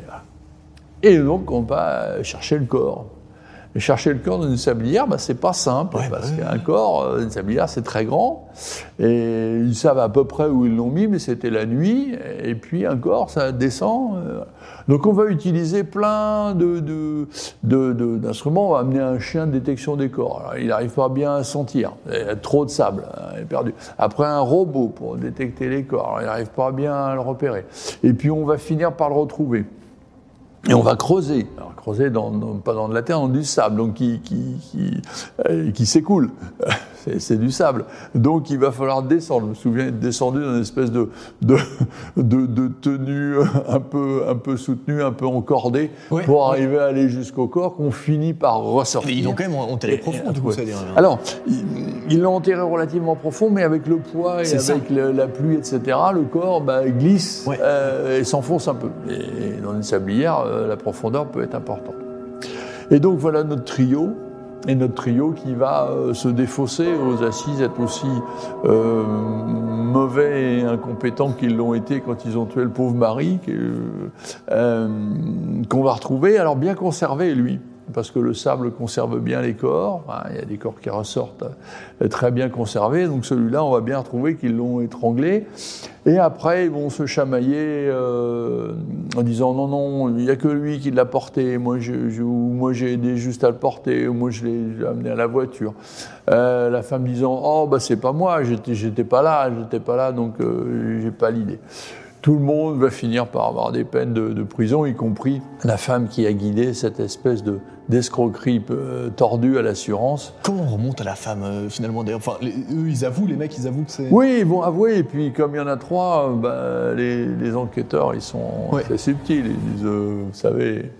Et donc, on va chercher le corps. Et chercher le corps d'une sablière, bah, c'est pas simple, ouais, parce bah, qu'un corps, une sablière, c'est très grand. Et ils savent à peu près où ils l'ont mis, mais c'était la nuit. Et puis, un corps, ça descend. Donc, on va utiliser plein de, de, de, de, d'instruments. On va amener un chien de détection des corps. Alors, il n'arrive pas bien à sentir. Il y a trop de sable, hein, il est perdu. Après, un robot pour détecter les corps. Alors, il n'arrive pas bien à le repérer. Et puis, on va finir par le retrouver. Et on va creuser, alors creuser dans, dans, pas dans de la terre, dans du sable, donc qui, qui, qui, euh, qui s'écoule. C'est, c'est du sable. Donc il va falloir descendre. Je me souviens être descendu dans une espèce de, de, de, de tenue un peu, un peu soutenue, un peu encordée, ouais, pour ouais. arriver à aller jusqu'au corps, qu'on finit par ressortir. Mais ils l'ont quand même enterré profond, du coup, ouais. ça dire. Alors, ils, ils l'ont enterré relativement profond, mais avec le poids et c'est avec le, la pluie, et cetera, le corps bah, glisse ouais. euh, et s'enfonce un peu. Et dans une sablière, euh, la profondeur peut être importante. Et donc voilà notre trio. Et notre trio qui va euh, se défausser aux assises, être aussi euh, mauvais et incompétents qu'ils l'ont été quand ils ont tué le pauvre mari, euh, qu'on va retrouver, alors bien conservé lui, parce que le sable conserve bien les corps, hein, il y a des corps qui ressortent euh, très bien conservés, donc celui-là on va bien retrouver qu'ils l'ont étranglé. Et après, ils vont se chamailler euh, en disant non, non, il n'y a que lui qui l'a porté, moi, je, je, moi j'ai aidé juste à le porter, moi je l'ai, je l'ai amené à la voiture. Euh, la femme disant oh, bah c'est pas moi, j'étais, j'étais pas là, j'étais pas là, donc euh, j'ai pas l'idée. Tout le monde va finir par avoir des peines de, de prison, y compris la femme qui a guidé cette espèce de, d'escroquerie euh, tordue à l'assurance. Comment on remonte à la femme, euh, finalement, d'ailleurs enfin, les, eux, ils avouent, les mecs, ils avouent que c'est... Oui, ils vont avouer, et puis comme il y en a trois, bah, les, les enquêteurs, ils sont ouais. assez subtils. Ils disent, euh, vous savez,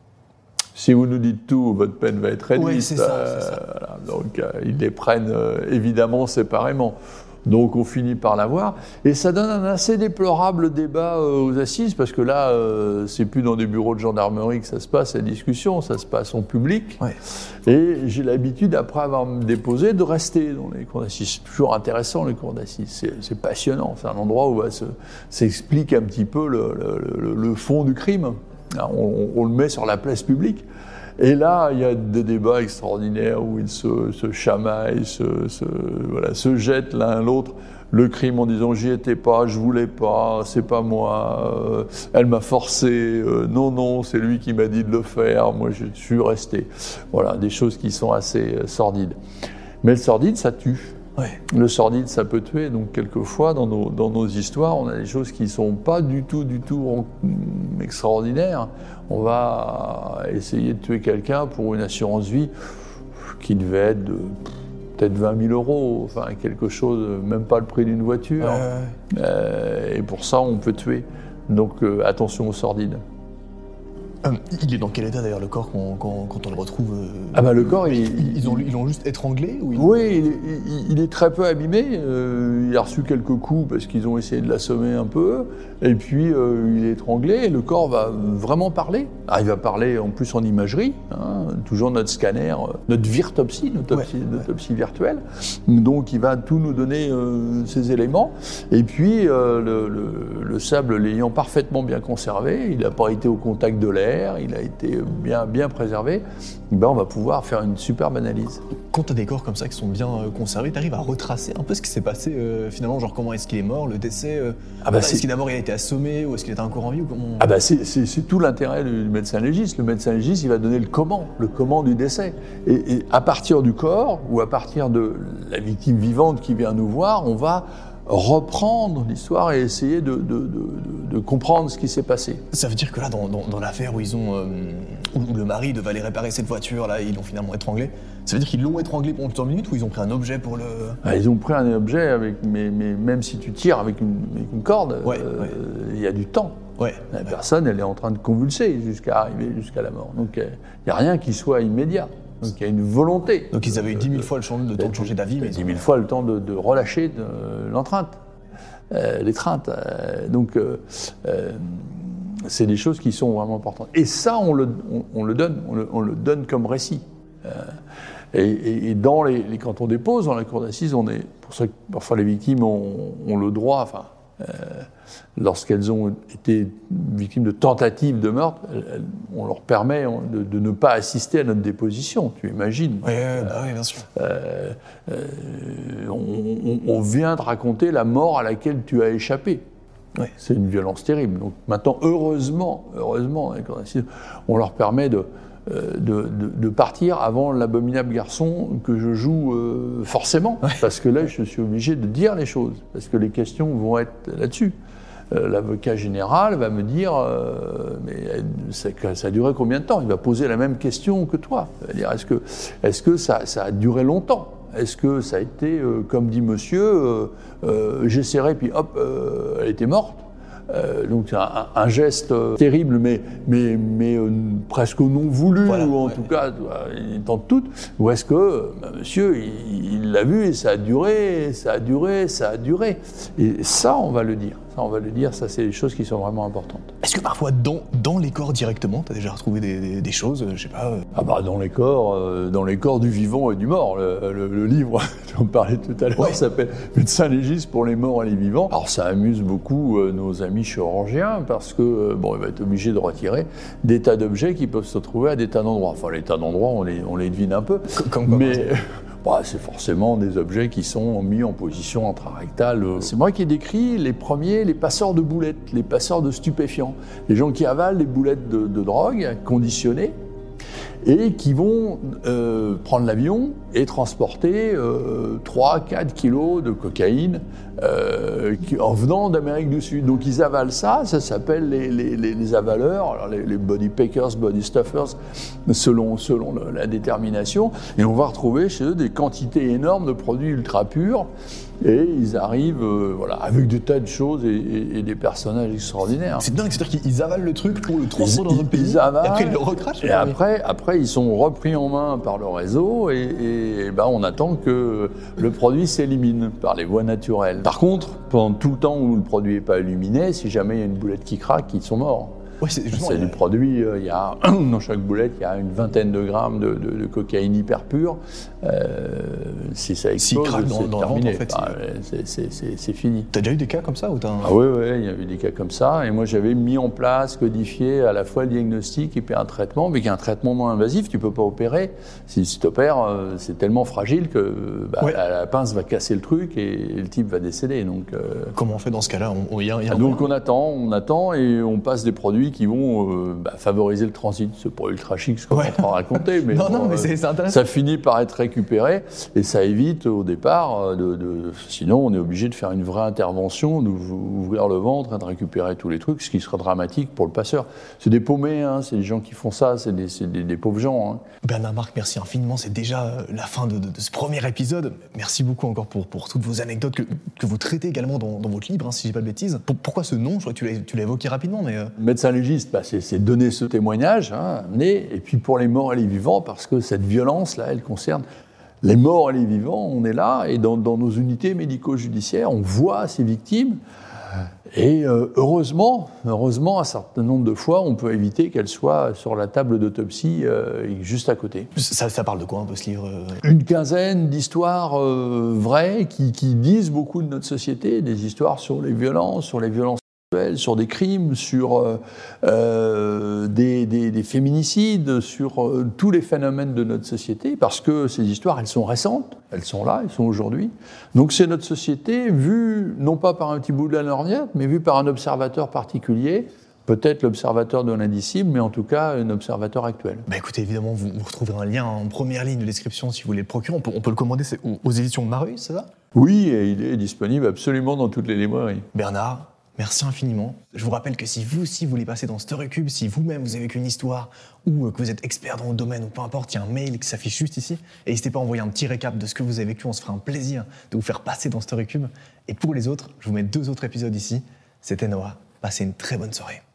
si vous nous dites tout, votre peine va être réduite. Oui, c'est ça, euh, c'est ça. Voilà. Donc, euh, ils les prennent euh, évidemment séparément. Donc on finit par l'avoir, et ça donne un assez déplorable débat euh, aux assises, parce que là, euh, c'est plus dans des bureaux de gendarmerie que ça se passe, la discussion, ça se passe en public. Ouais. Et j'ai l'habitude, après avoir me déposé, de rester dans les cours d'assises. C'est toujours intéressant, les cours d'assises, c'est, c'est passionnant, c'est un endroit où bah, se, s'explique un petit peu le, le, le, le fond du crime. On, on le met sur la place publique. Et là, il y a des débats extraordinaires où ils se, se chamaillent, se, se, voilà, se jettent l'un l'autre le crime en disant « j'y étais pas, je voulais pas, c'est pas moi, euh, elle m'a forcé, euh, non, non, c'est lui qui m'a dit de le faire, moi je suis resté ». Voilà, des choses qui sont assez euh, sordides. Mais le sordide, ça tue. Ouais. Le sordide, ça peut tuer, donc quelquefois, dans nos, dans nos histoires, on a des choses qui ne sont pas du tout, du tout extraordinaires. On va essayer de tuer quelqu'un pour une assurance vie qui devait être de peut-être vingt mille euros, enfin quelque chose, même pas le prix d'une voiture. Ouais. Euh, et pour ça, on peut tuer. Donc euh, attention au sordide. Euh, il est dans quel état d'ailleurs le corps quand, quand, quand on le retrouve euh, Ah bah le corps, il, ils, ils, ont, ils l'ont juste étranglé ou il... Oui, il est, il, il est très peu abîmé. Euh, il a reçu quelques coups parce qu'ils ont essayé de l'assommer un peu. Et puis euh, il est étranglé et le corps va vraiment parler. Ah, il va parler en plus en imagerie, hein, toujours notre scanner, notre virtopsie, notre autopsie, ouais, notre autopsie ouais. virtuelle. Donc il va tout nous donner euh, ces éléments. Et puis euh, le, le, le sable l'ayant parfaitement bien conservé, il n'a pas été au contact de l'air. clair, il a été bien, bien préservé, ben on va pouvoir faire une superbe analyse. Quand tu as des corps comme ça qui sont bien euh, conservés, tu arrives à retracer un peu ce qui s'est passé euh, finalement, genre comment est-ce qu'il est mort, le décès euh, Ah bah Est-ce c'est- qu'il d'abord il a été assommé ou est-ce qu'il était encore en vie ou comment... Ah ben c'est, c'est, c'est tout l'intérêt du médecin légiste. Le médecin légiste, il va donner le comment, le comment du décès. Et, et à partir du corps ou à partir de la victime vivante qui vient nous voir, on va reprendre l'histoire et essayer de, de, de, de, de comprendre ce qui s'est passé. Ça veut dire que là, dans, dans, dans l'affaire où ils ont, euh, où le mari devait aller réparer cette voiture, là, ils l'ont finalement étranglé. Ça veut dire qu'ils l'ont étranglé pendant plusieurs minutes ou ils ont pris un objet pour le... Ah, ils ont pris un objet, avec, mais, mais même si tu tires avec une, avec une corde, Ouais, euh, ouais. il y a du temps. Ouais. La personne, elle est en train de convulser jusqu'à arriver jusqu'à la mort. Donc il n'y a rien qui soit immédiat. Donc il y a une volonté. Donc ils avaient eu dix mille fois le, champ- le temps de changer d'avis, mais ils dix ont- mille fois le temps de, de relâcher de, l'entrainte, euh, l'étreinte. Euh, donc euh, euh, c'est des choses qui sont vraiment importantes. Et ça, on le, on, on le donne, on le, on le donne comme récit. Euh, et, et, et dans les, les, quand on dépose dans la cour d'assises, on est, pour ça que parfois les victimes ont, ont le droit, enfin, euh, lorsqu'elles ont été victimes de tentatives de meurtre, elles, elles, on leur permet de, de ne pas assister à notre déposition, tu imagines. Ouais, ouais, bah ouais, bien sûr. Euh, euh, on, on, on vient de raconter la mort à laquelle tu as échappé. Ouais. C'est une violence terrible. Donc maintenant, heureusement, heureusement, avec la Cour, on leur permet de, euh, de, de, de partir avant l'abominable garçon que je joue euh, forcément, Ouais. parce que là, je suis obligé de dire les choses, parce que les questions vont être là-dessus. Euh, l'avocat général va me dire euh, mais ça, ça a duré combien de temps? Il va poser la même question que toi. Il va dire est-ce que, est-ce que ça, ça a duré longtemps? Est-ce que ça a été, euh, comme dit monsieur, euh, euh, j'ai serré puis hop, euh, elle était morte? Euh, donc c'est un, un geste euh, terrible, mais, mais, mais euh, presque non voulu, Voilà, ou en ouais. tout cas, il tente tout. Ou est-ce que euh, bah, monsieur, il, il l'a vu et ça a duré, ça a duré, ça a duré. Et ça, on va le dire. Ça, on va le dire. Ça, c'est des choses qui sont vraiment importantes. Est-ce que parfois, dans, dans les corps directement, tu as déjà retrouvé des, des, des choses, euh, je sais pas... euh, Ah bah dans les corps, euh, dans les corps du vivant et du mort. Le, le, le livre dont on parlait tout à l'heure Ouais. s'appelle Médecin légiste pour les morts et les vivants. Alors ça amuse beaucoup euh, nos amis chirurgiens parce que euh, bon, il va être obligé de retirer des tas d'objets qui peuvent se trouver à des tas d'endroits. Enfin les tas d'endroits, on les, on les devine un peu. Comme- comme quoi, par Mais bah, c'est forcément des objets qui sont mis en position intrarectale. C'est moi qui ai décrit les premiers, les passeurs de boulettes, les passeurs de stupéfiants. Les gens qui avalent des boulettes de, de drogue conditionnées et qui vont euh, prendre l'avion et transporter euh, trois à quatre kilos de cocaïne euh, qui, en venant d'Amérique du Sud. Donc ils avalent ça, ça s'appelle les, les, les, les avaleurs, alors les, les body packers, body stuffers, selon, selon le- la détermination. Et on va retrouver chez eux des quantités énormes de produits ultra purs. Et ils arrivent euh, voilà, avec des tas de choses et, et- et des personnages extraordinaires. C'est dingue, c'est-à-dire qu'ils avalent le truc pour le transporter Ils- dans un pays, ils avalent, et après ils le recrachent. Et après, après, ils sont repris en main par le réseau et, et, ben, on attend que le produit s'élimine par les voies naturelles. Par contre, pendant tout le temps où le produit n'est pas éliminé, si jamais il y a une boulette qui craque, ils sont morts. Ouais, c'est justement, C'est il y a- du produit, euh, il y a, dans chaque boulette, il y a une vingtaine de grammes de, de- de cocaïne hyper pure. Euh, si ça S'il explose, craque dans- c'est dans la terminé. vente, en fait, Enfin, il- ouais, c'est- c'est- c'est c'est fini. T'as déjà eu des cas comme ça ou t'as un... Ah oui, oui, il y a eu des cas comme ça. Et moi, j'avais mis en place, codifié à la fois le diagnostic et puis un traitement, mais qui est un traitement moins invasif. Tu peux pas opérer. Si, si tu opères, c'est tellement fragile que bah, Ouais. la, la pince va casser le truc et, le type va décéder. Donc, euh, Comment on fait dans ce cas-là? On- on- il y a- il y a un donc moyen. on attend, on attend et on passe des produits qui vont euh, bah, favoriser le transit. C'est pas ultra chic ce qu'on Ouais. est en train de raconter, mais, Non, bon, non, mais euh, c'est c'est intéressant. ça finit par être récupéré et ça évite au départ euh, de, de- sinon on est obligé de faire une vraie intervention, d'ouvrir le ventre et de récupérer tous les trucs, ce qui sera dramatique pour le passeur. C'est des paumés, hein, c'est des gens qui font ça, c'est des, c'est des- des pauvres gens. Hein. Bernard Marc, merci infiniment. C'est déjà euh, la fin de, de- de ce premier épisode. Merci beaucoup encore pour, pour toutes vos anecdotes que, que vous traitez également dans, dans votre livre, hein, si j'ai pas de bêtises. Pour- pourquoi ce nom? Je crois que tu l'as- tu l'as évoqué rapidement, mais... euh, Médecin légiste, bah, c'est, c'est donner ce témoignage, hein, amener, et puis pour les morts et les vivants, parce que cette violence-là, elle concerne les morts et les vivants. On est là, et dans, dans nos unités médico-judiciaires, on voit ces victimes, et euh, heureusement, heureusement, un certain nombre de fois, on peut éviter qu'elles soient sur la table d'autopsie euh, juste à côté. ça, ça parle de quoi un peu ce livre? euh Une quinzaine d'histoires euh, vraies qui, qui disent beaucoup de notre société, des histoires sur les violences, sur les violences sur des crimes, sur euh, euh, des, des, des féminicides, sur euh, tous les phénomènes de notre société, parce que ces histoires, elles sont récentes, elles sont là, elles sont aujourd'hui. Donc c'est notre société vue, non pas par un petit bout de la lorgnette, mais vue par un observateur particulier, peut-être l'observateur de l'indicible, mais en tout cas un observateur actuel. Bah écoutez, évidemment, vous, vous retrouverez un lien en première ligne de description si vous voulez le procurer. On peut, on peut le commander c'est aux, aux éditions de Mareuil, c'est ça? Oui, et il est disponible absolument dans toutes les librairies. Bernard, merci infiniment. Je vous rappelle que si vous aussi voulez passer dans StoryCube, si vous-même vous avez une histoire ou que vous êtes expert dans le domaine ou peu importe, il y a un mail qui s'affiche juste ici. Et n'hésitez pas à envoyer un petit récap de ce que vous avez vécu, on se fera un plaisir de vous faire passer dans StoryCube. Et pour les autres, je vous mets deux autres épisodes ici. C'était Noah, passez une très bonne soirée.